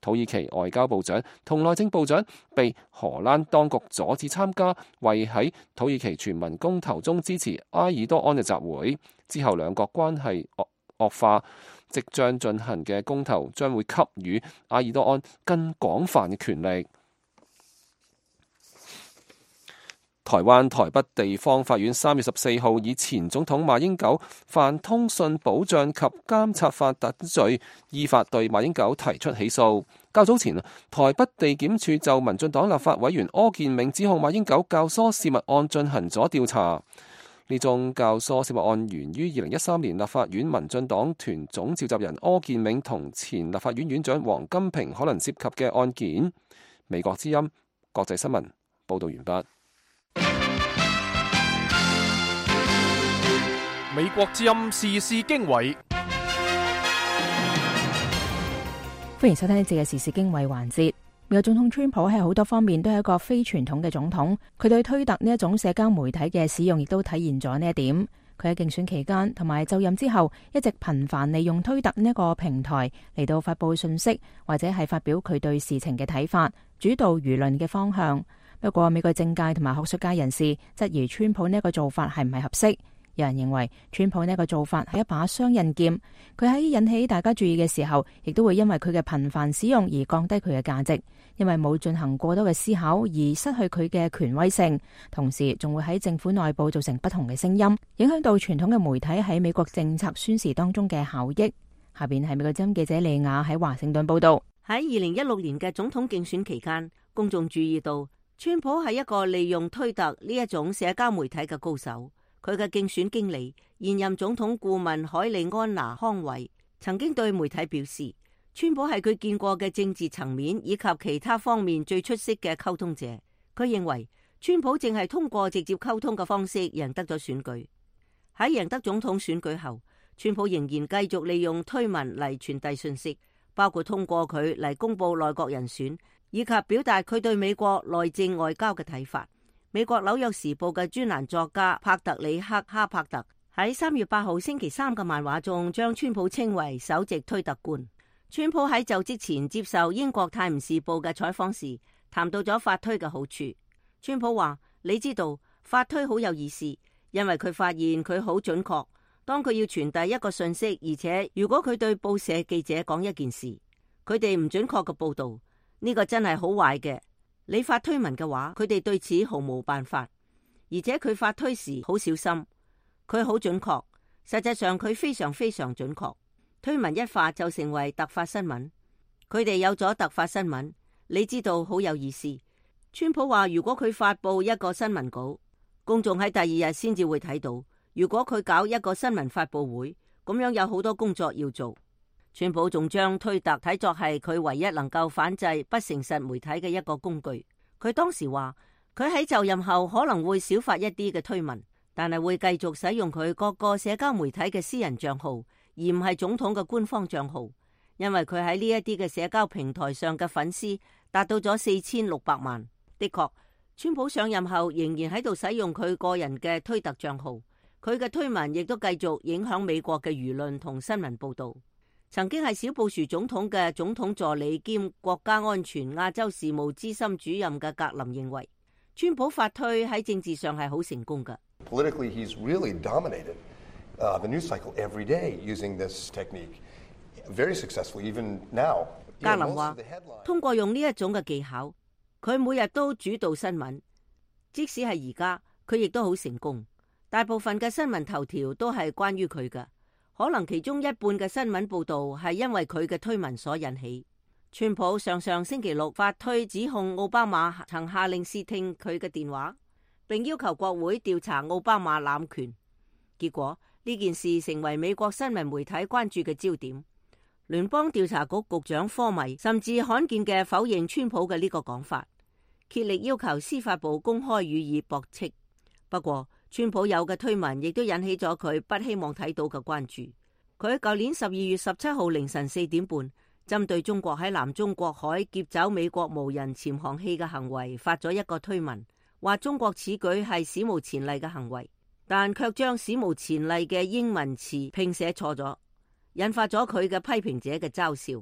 土耳其外交部長同內政部長被荷蘭當局阻止參加為喺土耳其全民公投中支持埃爾多安嘅集會。之後兩國關係惡惡化，即將進行嘅公投將會給予埃爾多安更廣泛嘅權力。台灣台北地方法院三月十四號以前總統馬英九犯通訊保障及監察法等罪，依法對馬英九提出起訴。較早前，台北地檢署就民進黨立法委員柯建銘指控馬英九教唆洩密案進行咗調查。呢宗教唆洩密案源於二零一三年立法院民進黨團總召集人柯建銘同前立法院院長王金平可能涉及嘅案件。美國之音國際新聞報道完畢。 美國之音時事經緯， 歡迎收聽呢節嘅時事經緯環節。美國總統川普喺好多方面都係一個非傳統嘅總統，佢對推特呢一種社交媒體嘅使用亦都體現咗呢一點。佢喺競選期間同埋就任之後，一直頻繁利用推特呢一個平台嚟到發佈信息，或者係發表佢對事情嘅睇法，主導輿論嘅方向。不過，美國政界同埋學術界人士質疑川普呢一個做法係唔係合適。有人認為川普呢個做法係一把雙刃劍，佢喺引起大家注意嘅時候，亦都會因為佢嘅頻繁使用而降低佢嘅價值，因為冇進行過多嘅思考而失去佢嘅權威性，同時仲會喺政府內部造成不同嘅聲音，影響到傳統嘅媒體喺美國政策宣示當中嘅效益。下邊係美國之音記者利亞喺華盛頓報道。 喺二零一六年嘅總統競選期間，公眾注意到川普係一個利用推特呢一種社交媒體嘅高手。佢嘅競選經理現任總統顧問海利安娜康維曾經對媒體表示，川普係佢見過嘅政治層面以及其他方面最出色嘅溝通者。佢認為川普正係通過直接溝通嘅方式贏得咗選舉。喺贏得總統選舉後，川普仍然繼續利用推文嚟傳遞信息，包括通過佢嚟公布內閣人選，以及表達佢對美國內政外交嘅睇法。美國紐約時報嘅專欄作家帕特里克哈柏特喺三月八號星期三嘅漫畫中，將川普稱為首席推特官。川普喺就職前接受英國泰晤士報嘅採訪時，談到咗發推嘅好處。川普話：你知道發推好有意思，因為佢發現佢好準確。當佢要傳遞一個信息，而且如果佢對報社記者講一件事，佢哋唔準確嘅報道，呢個真係好壞嘅。你發推文嘅話，佢哋對此毫無辦法，而且佢發推時好小心，佢好準確。實際上佢非常非常準確。推文一發就成為突發新聞，佢哋有咗突發新聞，你知道好有意思。川普話：如果佢發佈一個新聞稿，公眾喺第二日先至會睇到；如果佢搞一個新聞發佈會，咁樣有好多工作要做。川普仲將推特睇作係佢唯一能夠反制不誠實媒體嘅一個工具。佢當時話，佢喺就任後可能會少發一啲嘅推文，但係會繼續使用佢各個社交媒體嘅私人賬號，而唔係總統嘅官方賬號，因為佢喺呢一啲嘅社交平台上嘅粉絲達到咗四千六百萬。的確，川普上任後仍然喺度使用佢個人嘅推特賬號，佢嘅推文亦都繼續影響美國嘅輿論同新聞報道。曾經係小布殊總統嘅總統助理兼國家安全亞洲事務資深主任嘅格林認為，川普發推喺政治上係好成功㗎。 Politically, he's really dominated uh, the news cycle every day using this technique. Very successful, even now. 格林話，通過用呢一種嘅技巧，佢每日都主導新聞，即使係而家，佢亦都好成功。大部分嘅新聞頭條都係關於佢㗎。可能其中一半嘅新聞報道係因為佢嘅推文所引起。川普上上星期六發推指控奧巴馬曾下令竊聽佢嘅電話，並要求國會調查奧巴馬濫權。結果呢件事成為美國新聞媒體關注嘅焦點。聯邦調查局局長科米甚至罕見嘅否認川普嘅呢個講法，竭力要求司法部公開予以駁斥。不過，川普有嘅推文亦都引起咗佢不希望睇到嘅關注。佢喺舊年十二月十七號凌晨四點半，針對中國喺南中國海劫走美國無人潛航器嘅行為發咗一個推文，話中國此舉係史無前例嘅行為，但卻將史無前例嘅英文詞拼寫錯咗，引發咗佢嘅批評者嘅嘲笑。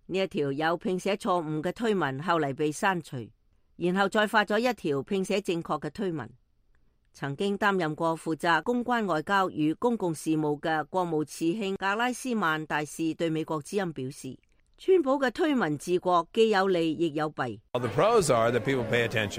呢一條有拼寫錯誤嘅推文後嚟被刪除，然後再發咗一條拼寫正確嘅推文。曾經擔任過負責公關外交與公共事務嘅國務次卿格拉斯曼大使對美國之音表示，川普嘅推文治國既有利亦有弊。 The pros are that people pay attention.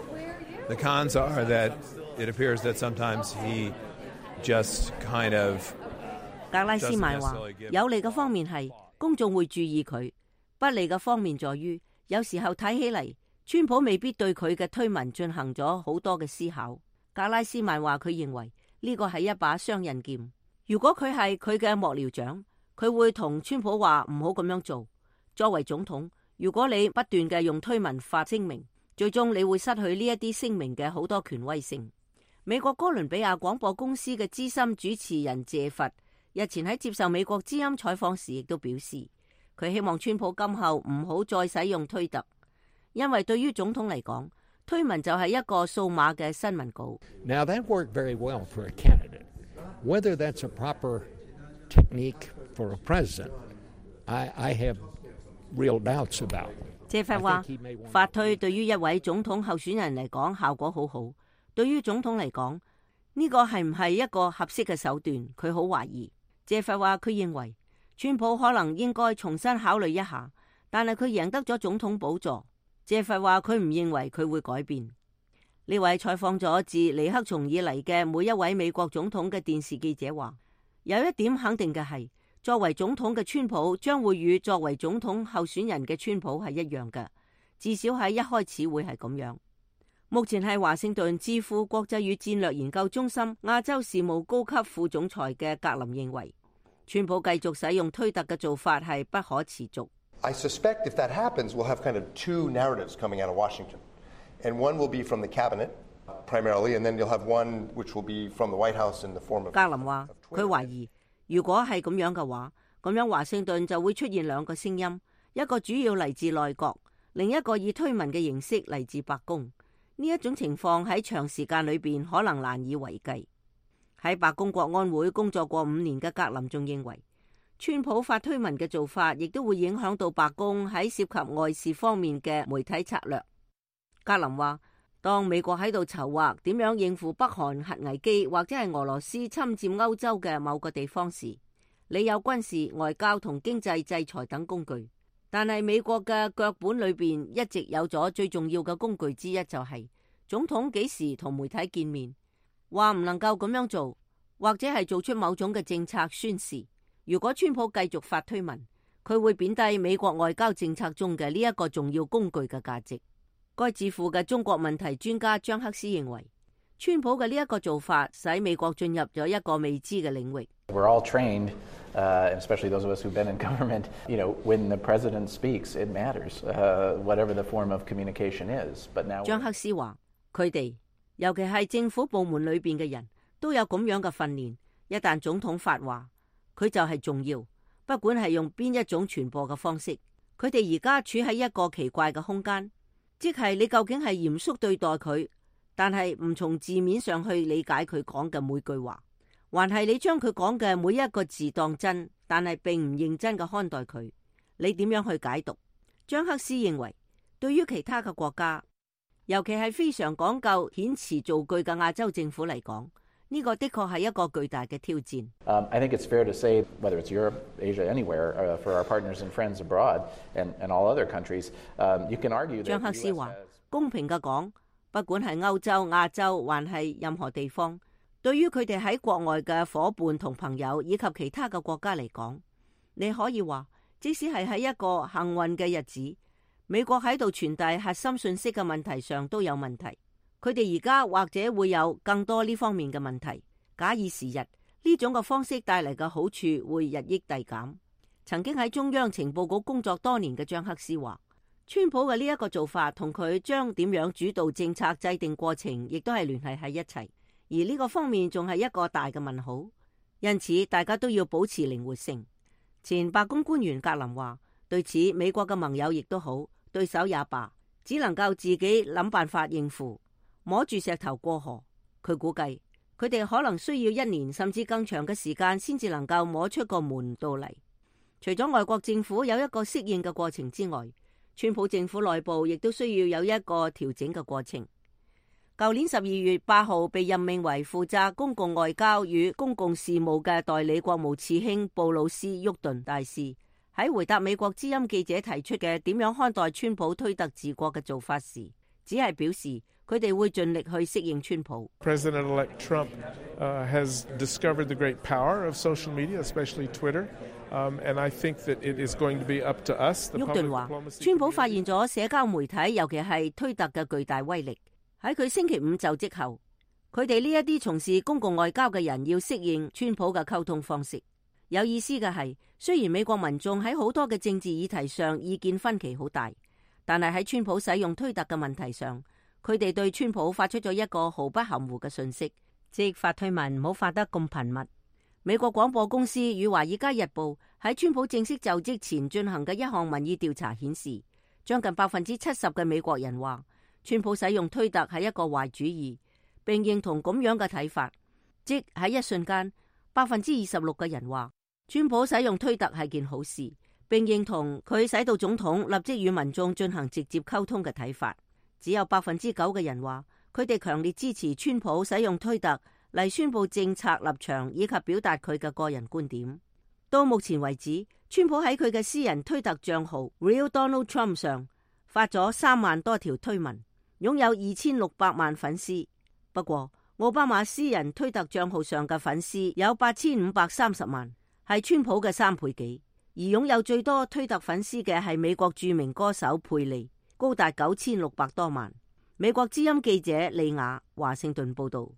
The cons are that it appears that sometimes he just kind of 格拉斯曼話，有利嘅方面係公眾會注意佢，不利嘅方面在於有時候睇起嚟，川普未必對佢嘅推文進行咗好多嘅思考。格拉斯曼話佢認為呢個係一把雙刃劍。如果佢係佢嘅幕僚長，佢會同川普話唔好咁樣做。作為總統，如果你不斷嘅用推文發聲明，最終你會失去呢一啲聲明嘅好多權威性。美國哥倫比亞廣播公司嘅資深主持人謝佛日前喺接受美國之音採訪時，亦都表示佢希望川普今後唔好再使用推特，因為對於總統嚟講，推文就係一個數碼嘅新聞稿。 Now that worked very well for a candidate. Whether that's a proper technique for a president, I, I have real doubts about. 謝佛話，發推對於一位總統候選人嚟講效果好好，對於總統嚟講呢個係唔係一個合適嘅手段，佢好懷疑。謝佛話佢認為川普可能應該重新考慮一下，但係佢贏得咗總統寶座。謝佛話佢唔認為佢會改變。呢位採訪咗自尼克松以嚟嘅每一位美國總統嘅電視記者話，有一點肯定嘅係，作為總統嘅川普將會與作為總統候選人嘅川普係一樣嘅，至少喺一開始會係咁樣。目前係華盛頓智庫國際與戰略研究中心亞洲事務高級副總裁嘅格林認為，川普繼續使用推特嘅做法係不可持續。 I suspect if that happens, we'll have kind of two narratives coming out of Washington. And one will be from the cabinet, primarily, and then you'll have one which will be from the White House in the form of... 格林話，佢懷疑，如果係咁樣嘅話，咁樣華盛頓就會出現兩個聲音，一個主要嚟自內閣，另一個以推文嘅形式嚟自白宮。呢一種情況喺長時間裏邊可能難以為繼。喺白宮國安會工作過五年嘅格林仲認為，川普發推文嘅做法，亦都會影響到白宮喺涉及外事方面嘅媒體策略。格林話，當美國喺度籌劃點樣應付北韓核危機，或者係俄羅斯侵佔歐洲嘅某個地方時，你有軍事、外交同經濟制裁等工具。但係美國嘅腳本裏邊一直有咗最重要嘅工具之一，就係總統幾時同媒體見面，話唔能夠咁樣做，或者係做出某種嘅政策宣示。如果川普繼續發推文，佢會貶低美國外交政策中嘅呢一個重要工具嘅價值。該智庫嘅中國問題專家張克斯認為，川普嘅呢一個做法使美國進入咗一個未知嘅領域。 We're all trained, uh, especially those of us who've been in government, you know, when the president speaks, it matters, uh, whatever the form of communication is. But now 張克斯話，佢哋尤其係政府部門裏邊嘅人都有咁樣嘅訓練，一旦總統發話，佢就係重要，不管係用邊一種傳播嘅方式。佢哋而家處喺一個奇怪嘅空間，即係你究竟係嚴肅對待佢，但係唔從字面上去理解佢講嘅每句話，還係你將佢講嘅每一個字當真，但係並唔認真嘅看待佢。你點樣去解讀？張克斯認為，對於其他嘅國家，尤其係非常講究遣詞造句嘅亞洲政府嚟講，呢個的確係一個巨大嘅挑戰。 Um, I think it's fair to say, whether it's Europe, Asia, anywhere, uh, for our partners and friends abroad, and, and all other countries, um, you can argue that 張克斯話，公平嘅講，不管係歐洲、亞洲，還係任何地方，對於佢哋喺國外嘅夥伴同朋友以及其他嘅國家嚟講，你可以話，即使係喺一個幸運嘅日子，美國喺度傳遞核心信息嘅問題上都有問題。佢哋而家或者會有更多呢方面嘅問題。假以時日，呢種嘅方式帶嚟嘅好處會日益遞減。曾經喺中央情報局工作多年嘅張克斯話，川普嘅呢一個做法同佢將點樣主導政策制定過程，亦都係聯繫喺一齊。而呢個方面仲係一個大嘅問號。因此，大家都要保持靈活性。前白宮官員格林話，對此美國嘅盟友亦都好，對手也罷，只能夠自己諗辦法應付。摸住石頭過河，佢估計佢哋可能需要一年甚至更長嘅時間先至能夠摸出個門道嚟。 除咗外國政府有一個適應嘅過程之外，川普政府內部亦都需要有一個調整嘅過程。舊年十二月八號被任命為負責公共外交與公共事務嘅代理國務次卿布魯斯·沃頓大使喺回答美國之音記者提出嘅點樣看待川普推特治國嘅做法時，只係表示佢哋會盡力去適應川普。 President-elect Trump uh, has discovered the great power of social media, especially Twitter, um, and I think that it is going to be up to us. 沃頓話，川普發現咗社交媒體，尤其係推特嘅巨大威力。喺佢星期五就職後，佢哋呢一啲從事公共外交嘅人要適應川普嘅溝通方式。有意思嘅係，雖然美國民眾喺好多嘅政治議題上意見分歧好大，但係喺川普使用推特嘅問題上，佢哋對川普發出咗一個毫不含糊嘅訊息，即發推文唔好發得咁頻密。美國廣播公司與華爾街日報喺川普正式就職前進行嘅一項民意調查顯示，將近百分之七十嘅美國人話川普使用推特係一個壞主意，並認同咁樣嘅睇法。即喺一瞬間，百分之二十六嘅人話川普使用推特係件好事，並認同佢使到總統立即與民眾進行直接溝通嘅睇法。只有百分之九嘅人話佢哋強烈支持川普使用推特嚟宣布政策立場以及表達佢嘅個人觀點。到目前為止，川普喺佢嘅私人推特賬號 Real Donald Trump 上發咗三萬多條推文，擁有二千六百萬粉絲。不過，奧巴馬私人推特賬號上嘅粉絲有八千五百三十萬，係川普嘅三倍幾。而擁有最多推特粉絲嘅係美國著名歌手佩利，高達九千六百多萬。美國之音記者利亞華盛頓報道。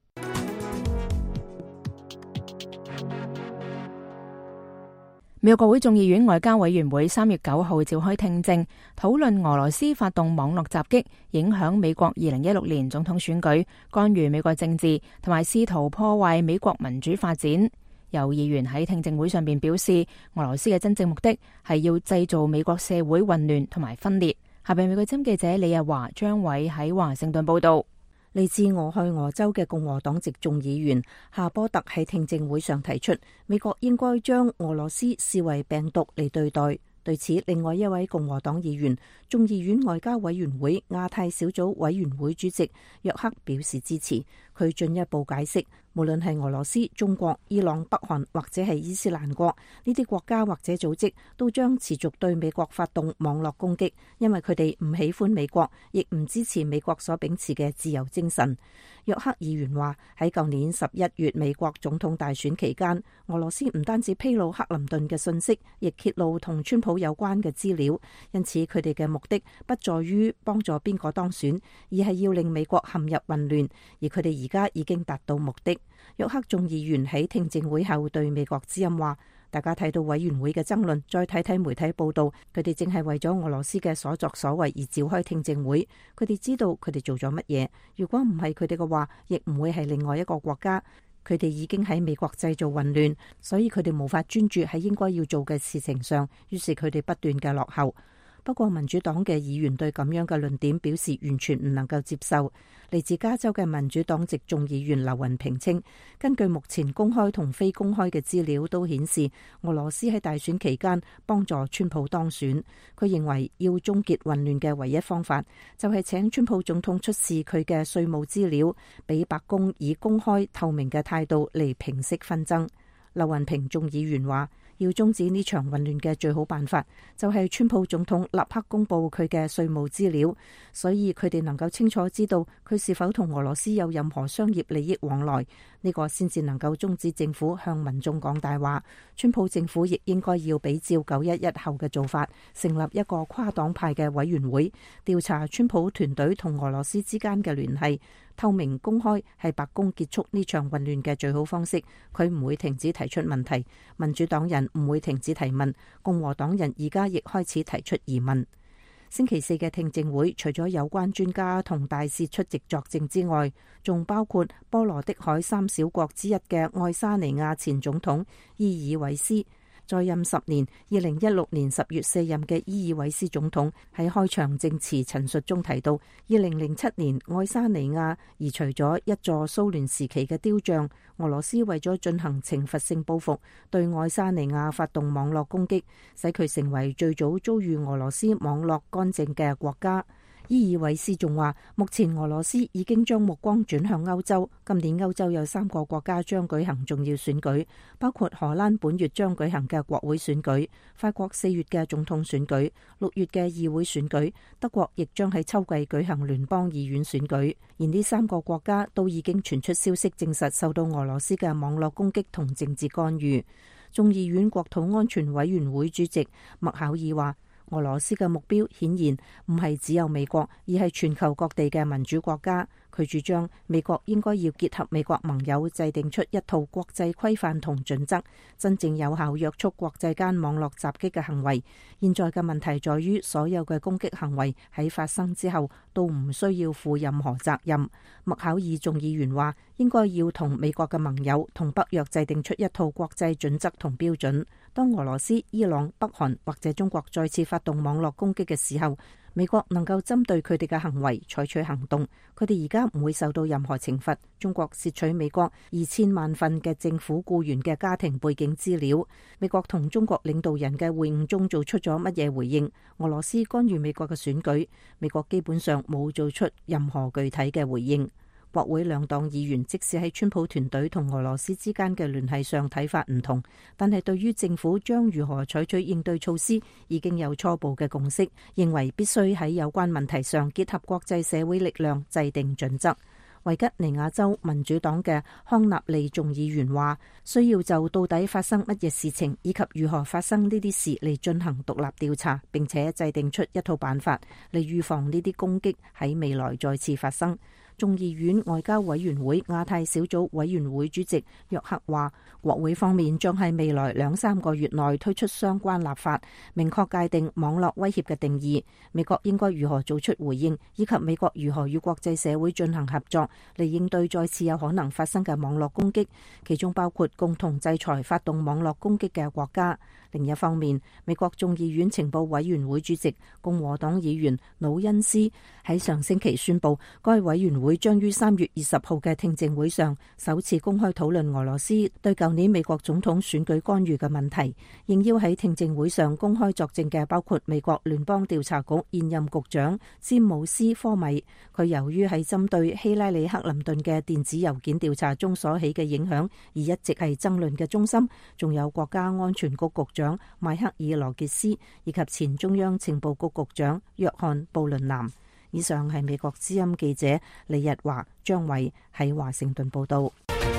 美國國會眾議院外交委員會三月九號召開聽證，討論俄羅斯發動網絡襲擊，影響美國二零一六年總統選舉，干預美國政治，同埋試圖破壞美國民主發展。有議員喺聽證會上邊表示，俄羅斯嘅真正目的係要製造美國社會混亂同埋分裂。下邊美國之音記者李日華將會喺華盛頓報道。嚟自俄亥俄州嘅共和黨籍眾議員夏波特喺聽證會上提出，美國應該將俄羅斯視為病毒嚟對待。對此，另外一位共和黨議員、眾議院外交委員會亞太小組委員會主席約克表示支持。佢進一步解釋，無論係俄羅斯、中國、伊朗、北韓或者係伊斯蘭國，呢啲國家或者組織都將持續對美國發動網絡攻擊，因為佢哋唔喜歡美國，亦唔支持美國所秉持嘅自由精神。約克議員話，喺舊年十一月美國總統大選期間，俄羅斯唔單止披露克林頓嘅信息，亦揭露同川普有關嘅資料，因此佢哋嘅目的不在於幫助邊個當選，而係要令美國陷入混亂，而佢哋而家已經達到目的。約克眾議員喺聽證會後對美國之音話，大家睇到委員會嘅爭論，再睇睇媒體報道，佢哋正係為咗俄羅斯嘅所作所為而召開聽證會。佢哋知道佢哋做咗乜嘢，如果唔係佢哋嘅話，亦唔會係另外一個國家。佢哋已經喺美國製造混亂，所以佢哋無法專注喺應該要做嘅事情上，於是佢哋不斷嘅落後。不過民主黨嘅議員對咁樣嘅論點表示完全唔能夠接受。嚟自加州嘅民主黨籍眾議員劉雲平稱，根據目前公開同非公開嘅資料都顯示，俄羅斯喺大選期間幫助川普當選。佢認為要終結混亂嘅唯一方法，就係請川普總統出示佢嘅稅務資料，俾白宮以公開透明嘅態度嚟平息紛爭。劉雲平眾議員話，要終止呢場混亂嘅最好辦法，就係川普總統立刻公布佢嘅稅務資料，所以佢哋能夠清楚知道佢是否同俄羅斯有任何商業利益往來，呢個先至能夠終止政府向民眾講大話。川普政府亦應該要比照九一一後嘅做法，成立一個跨黨派嘅委員會，調查川普團隊同俄羅斯之間嘅聯繫。透明公開係白宮結束呢場混亂嘅最好方式。佢唔會停止提出問題，民主黨人唔會停止提問，共和黨人而家亦開始提出疑問。星期四嘅聽證會除咗有關專家同大使出席作證之外，仲包括波羅的海三小國之一嘅愛沙尼亞前總統伊爾韋斯。 在任十年，二零一六年十月卸任嘅伊爾韋斯總統喺開場證詞陳述中提到，二零零七年愛沙尼亞移除咗一座蘇聯時期嘅雕像，俄羅斯為咗進行懲罰性報復，對愛沙尼亞發動網絡攻擊，使佢成為最早遭遇俄羅斯網絡干政嘅國家。伊爾韋斯仲話，目前俄羅斯已經將目光轉向歐洲，今年歐洲有三個國家將舉行重要選舉，包括荷蘭本月將舉行嘅國會選舉，法國四月嘅總統選舉，六月嘅議會選舉，德國亦將喺秋季舉行聯邦議院選舉。而呢三個國家都已經傳出消息證實受到俄羅斯嘅網絡攻擊同政治干預。眾議院國土安全委員會主席麥考爾話，俄羅斯嘅目標顯然唔係只有美國，而係全球各地嘅民主國家。佢主張美國應該要結合美國盟友，制定出一套國際規範同準則，真正有效約束國際間網絡襲擊嘅行為。現在嘅問題在於，所有嘅攻擊行為喺發生之後都唔需要負任何責任。麥考爾眾議員話，應該要同美國嘅盟友同北約制定出一套國際準則同標準。當俄羅斯、伊朗、北韓或者中國再次發動網絡攻擊嘅時候，美國能夠針對佢哋嘅行為採取行動，佢哋而家唔會受到任何懲罰。中國竊取美國二千萬份嘅政府僱員嘅家庭背景資料，美國同中國領導人嘅會晤中做出咗乜嘢回應？俄羅斯干預美國嘅選舉，美國基本上冇做出任何具體嘅回應。國會兩黨議員即使喺川普團隊同俄羅斯之間嘅聯繫上睇法唔同，但係對於政府將如何採取應對措施已經有初步嘅共識，認為必須喺有關問題上結合國際社會力量制定準則。維吉尼亞州民主黨嘅康納利眾議員話，需要就到底發生乜嘢事情以及如何發生呢啲事嚟進行獨立調查，並且制定出一套辦法嚟預防呢啲攻擊喺未來再次發生。眾議院外交委員會亞太小組委員會主席約克話，國會方面將喺未來兩三個月內推出相關立法，明確界定網絡威脅嘅定義，美國應該如何做出回應，以及美國如何與國際社會進行合作嚟應對再次有可能發生嘅網絡攻擊，其中包括共同制裁發動網絡攻擊嘅國家。另一方面，美國眾議院情報委員會主席共和黨議員魯恩斯喺上星期宣布，該委員會將於三月二十號嘅聽證會上首次公開討論俄羅斯對舊年美國總統選舉干預嘅問題。應邀喺聽證會上公開作證嘅包括美國聯邦調查局現任局長詹姆斯科米，佢由於喺針對希拉里克林頓嘅電子郵件調查中所起嘅影響而一直係爭論嘅中心，仲有國家安全局局長邁克爾羅傑斯以及前中央情報局局長約翰布倫南。以上係美國之音記者李日華、張偉喺華盛頓報道。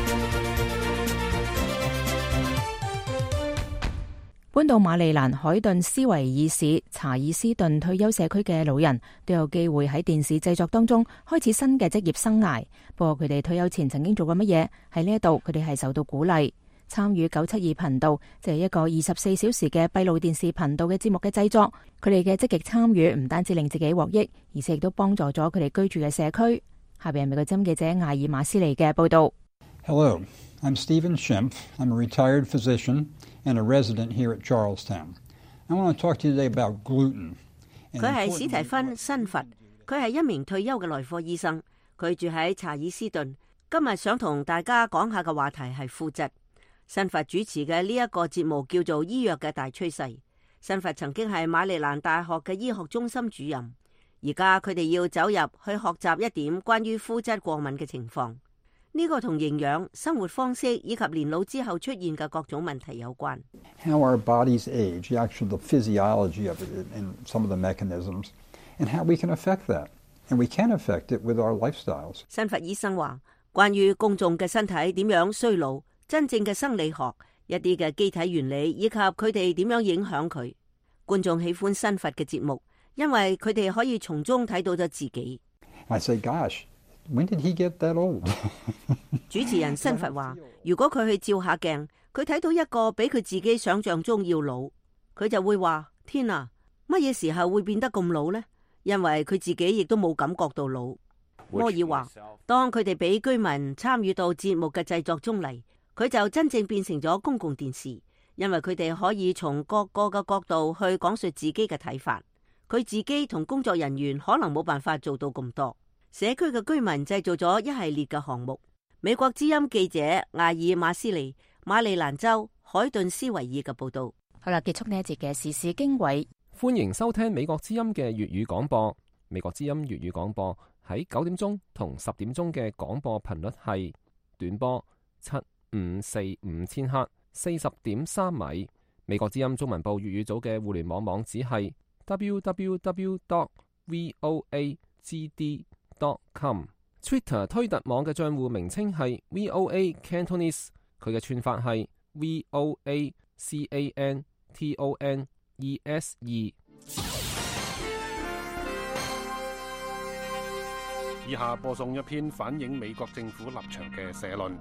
搬到馬里蘭海頓斯維爾市查爾斯頓退休社區嘅老人都有機會喺電視製作當中開始新嘅職業生涯。不過佢哋退休前曾經做過乜嘢？喺呢一度佢哋係受到鼓勵。參與九七二頻道，即係一個二十四小時嘅閉路電視頻道嘅節目嘅製作。佢哋嘅積極參與唔單止令自己獲益，而且亦都幫助咗佢哋居住嘅社區。下邊係美國之音記者艾爾馬斯尼嘅報道。 Hello, I'm Stephen Schimpf. I'm a retired physician and a resident here at Charlestown. I want to talk to you today about gluten. 佢係史提芬辛佛，佢係一名退休嘅內科醫生，佢住喺查爾斯頓。今日想同大家講下嘅話題係膚質。辛佛主持嘅呢一個節目叫做《醫藥嘅大趨勢》。辛佛曾經係馬里蘭大學嘅醫學中心主任，而家佢哋要走入去學習一點關於膚質過敏嘅情況。呢個同營養、生活方式以及年老之後出現嘅各種問題有關。 How our bodies age, the actual the physiology of it and some of the mechanisms, and how we can affect that. And we can affect it with our lifestyles. 辛佛醫生話，關於公眾嘅身體點樣衰老，真正嘅生理學，一啲嘅機體原理，以及佢哋點樣影響佢。觀眾喜歡辛佛嘅節目，因為佢哋可以從中睇到咗自己。 I say, gosh, when did he get that old? 主持人辛佛話，如果佢去照下鏡，佢睇到一個比佢自己想象中要老，佢就會話：天啊，乜嘢時候會變得咁老呢？因為佢自己亦都冇感覺到老。摩爾話，當佢哋俾居民參與到節目嘅製作中嚟，佢就真正變成咗公共電視， 因為佢哋可以從各個嘅角度去講述自己嘅睇法。佢自己同工作人員可能冇辦法做到咁多。社區嘅居民製造咗一系列嘅項目。美國之音記者艾爾馬斯利，馬里蘭州海頓斯維爾嘅報道。 好啦，結束呢一節嘅時事經緯。 歡迎收聽美國之音嘅粵語廣播。美國之音粵語廣播喺九點鐘同十點鐘嘅廣播頻率係短波七五四五千赫，四十點三米。美國之音中文部粵語組嘅互聯網網址係 double-u double-u double-u dot voa g d dot com。Twitter 推特網嘅賬戶名稱係 V O A Cantonese， 佢嘅串法係 V O A C A N T O N E S E。 以下播送一篇反映美國政府立場嘅社論。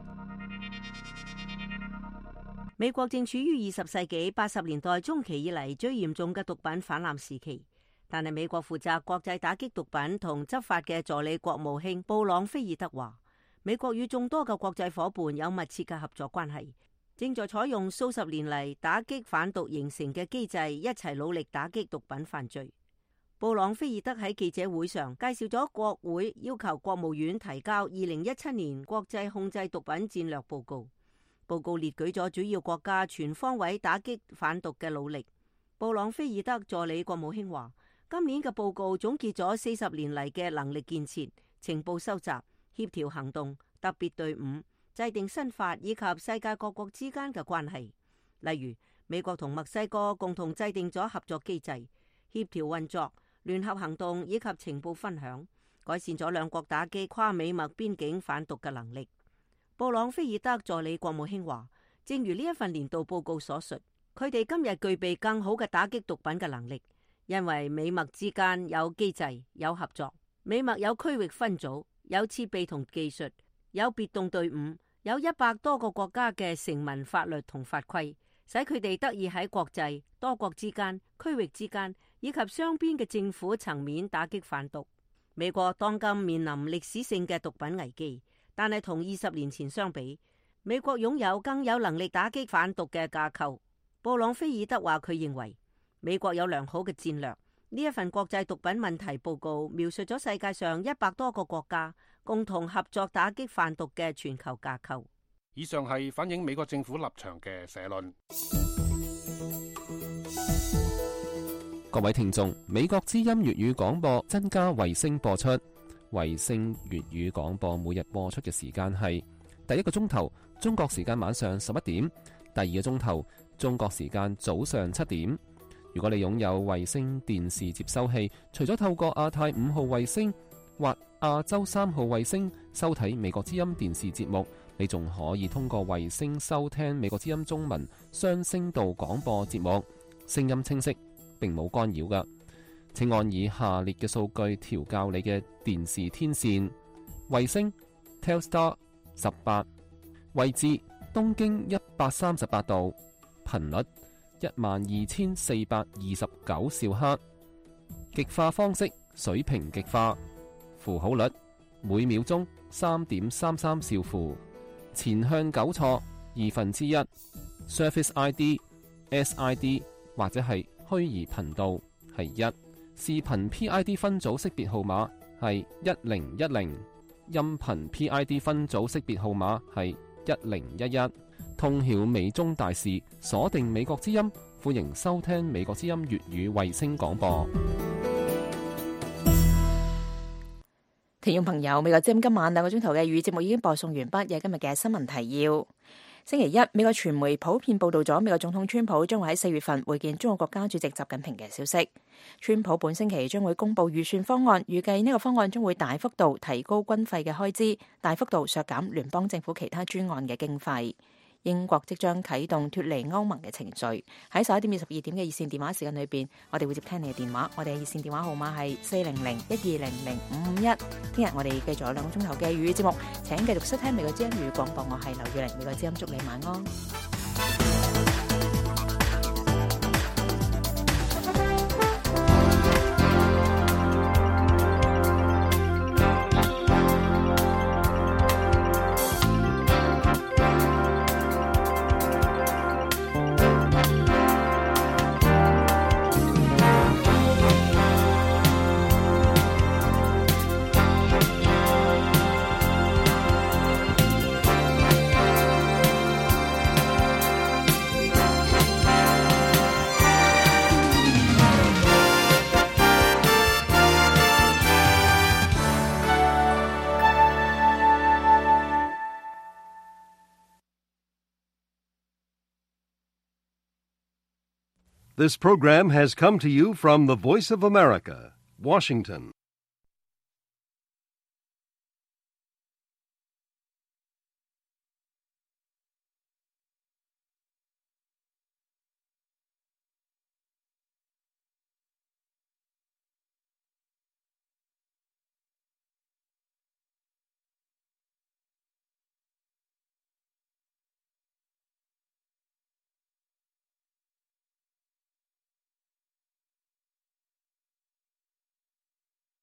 美國正處於二十世紀八十年代中期以嚟最嚴重嘅毒品氾濫時期，但係美國負責國際打擊毒品同執法嘅助理國務卿布朗菲爾德話，美國與眾多嘅國際夥伴有密切嘅合作關係，正在採用數十年嚟打擊反毒形成嘅機制，一齊努力打擊毒品犯罪。布朗菲爾德喺記者會上介紹咗國會要求國務院提交二零一七年國際控制毒品戰略報告。報告列舉咗主要國家全方位打擊反毒嘅努力。布朗菲爾德助理國務卿話，今年嘅報告總結咗四十年嚟嘅能力建設、情報收集、協調行動、特別隊伍、制定新法以及世界各國之間嘅關係。例如，美國同墨西哥共同制定咗合作機制、協調運作、聯合行動以及情報分享，改善咗兩國打擊跨美墨邊境反毒嘅能力。布朗菲爾德助理國務卿話，正如呢一份年度報告所述，佢哋今日具備更好嘅打擊毒品嘅能力，因為美墨之間有機制、有合作。美墨有區域分組、有設備同技術、有別動隊伍、有一百多個國家嘅成文法律同法規，使佢哋得以喺國際、多國之間、區域之間以及雙邊嘅政府層面打擊反毒。美國當今面臨歷史性嘅毒品危機，但係同二十年前相比，美國擁有更有能力打擊反毒嘅架構。布朗菲爾德話，佢認為美國有良好嘅戰略。呢一份國際毒品問題報告描述咗世界上一百多個國家共同合作打擊販毒嘅全球架構。 以上係反映美國政府立場嘅社論。 各位聽眾，美國之音粵語廣播增加衛星播出。衛星粵語廣播每日播出嘅時間係第一個鐘頭中國時間晚上十一點，第二個鐘頭中國時間早上七點。如果你擁有衛星電視接收器，除咗透過亞太五號衛星或亞洲三號衛星收睇美國之音電視節目，你仲可以通過衛星收聽美國之音中文雙聲道廣播節目，聲音清晰，並冇干擾㗎。請按以下列嘅數據調校你嘅電視天線：衛星 Telstar 十八，位置東經一百三十八度，頻率一萬二千四百二十九兆赫，極化方式水平極化，符號率每秒鐘三點三三兆符，前向糾錯二分之一 ，Surface I D、S I D 或者係虛擬頻道係一。視頻 P I D 分組識別號碼係一零一零，音頻 P I D 分組識別號碼係一零一一。通曉美中大事，鎖定美國之音，歡迎收聽美國之音粵語衛星廣播。 聽眾朋友，美國之音今晚兩個鐘頭嘅粵語節目已經播送完畢，有今日嘅新聞提要。星期一，美國傳媒普遍報道咗美國總統川普將會喺四月份會見中國國家主席習近平嘅消息。川普本星期將會公布預算方案，預計呢個方案將會大幅度提高軍費嘅開支，大幅度削減聯邦政府其他專案嘅經費。英國即將啟動脫離歐盟嘅程序。喺十一點至十二點嘅熱線電話時間裏邊，我哋會接聽你嘅電話。我哋嘅熱線電話號碼係四零零一二零零五五一。聽日我哋繼續有兩個鐘頭嘅粵語節目，請繼續收聽美國之音粵語廣播。我係劉月玲，美國之音祝你晚安。 This program has come to you from the Voice of America, Washington.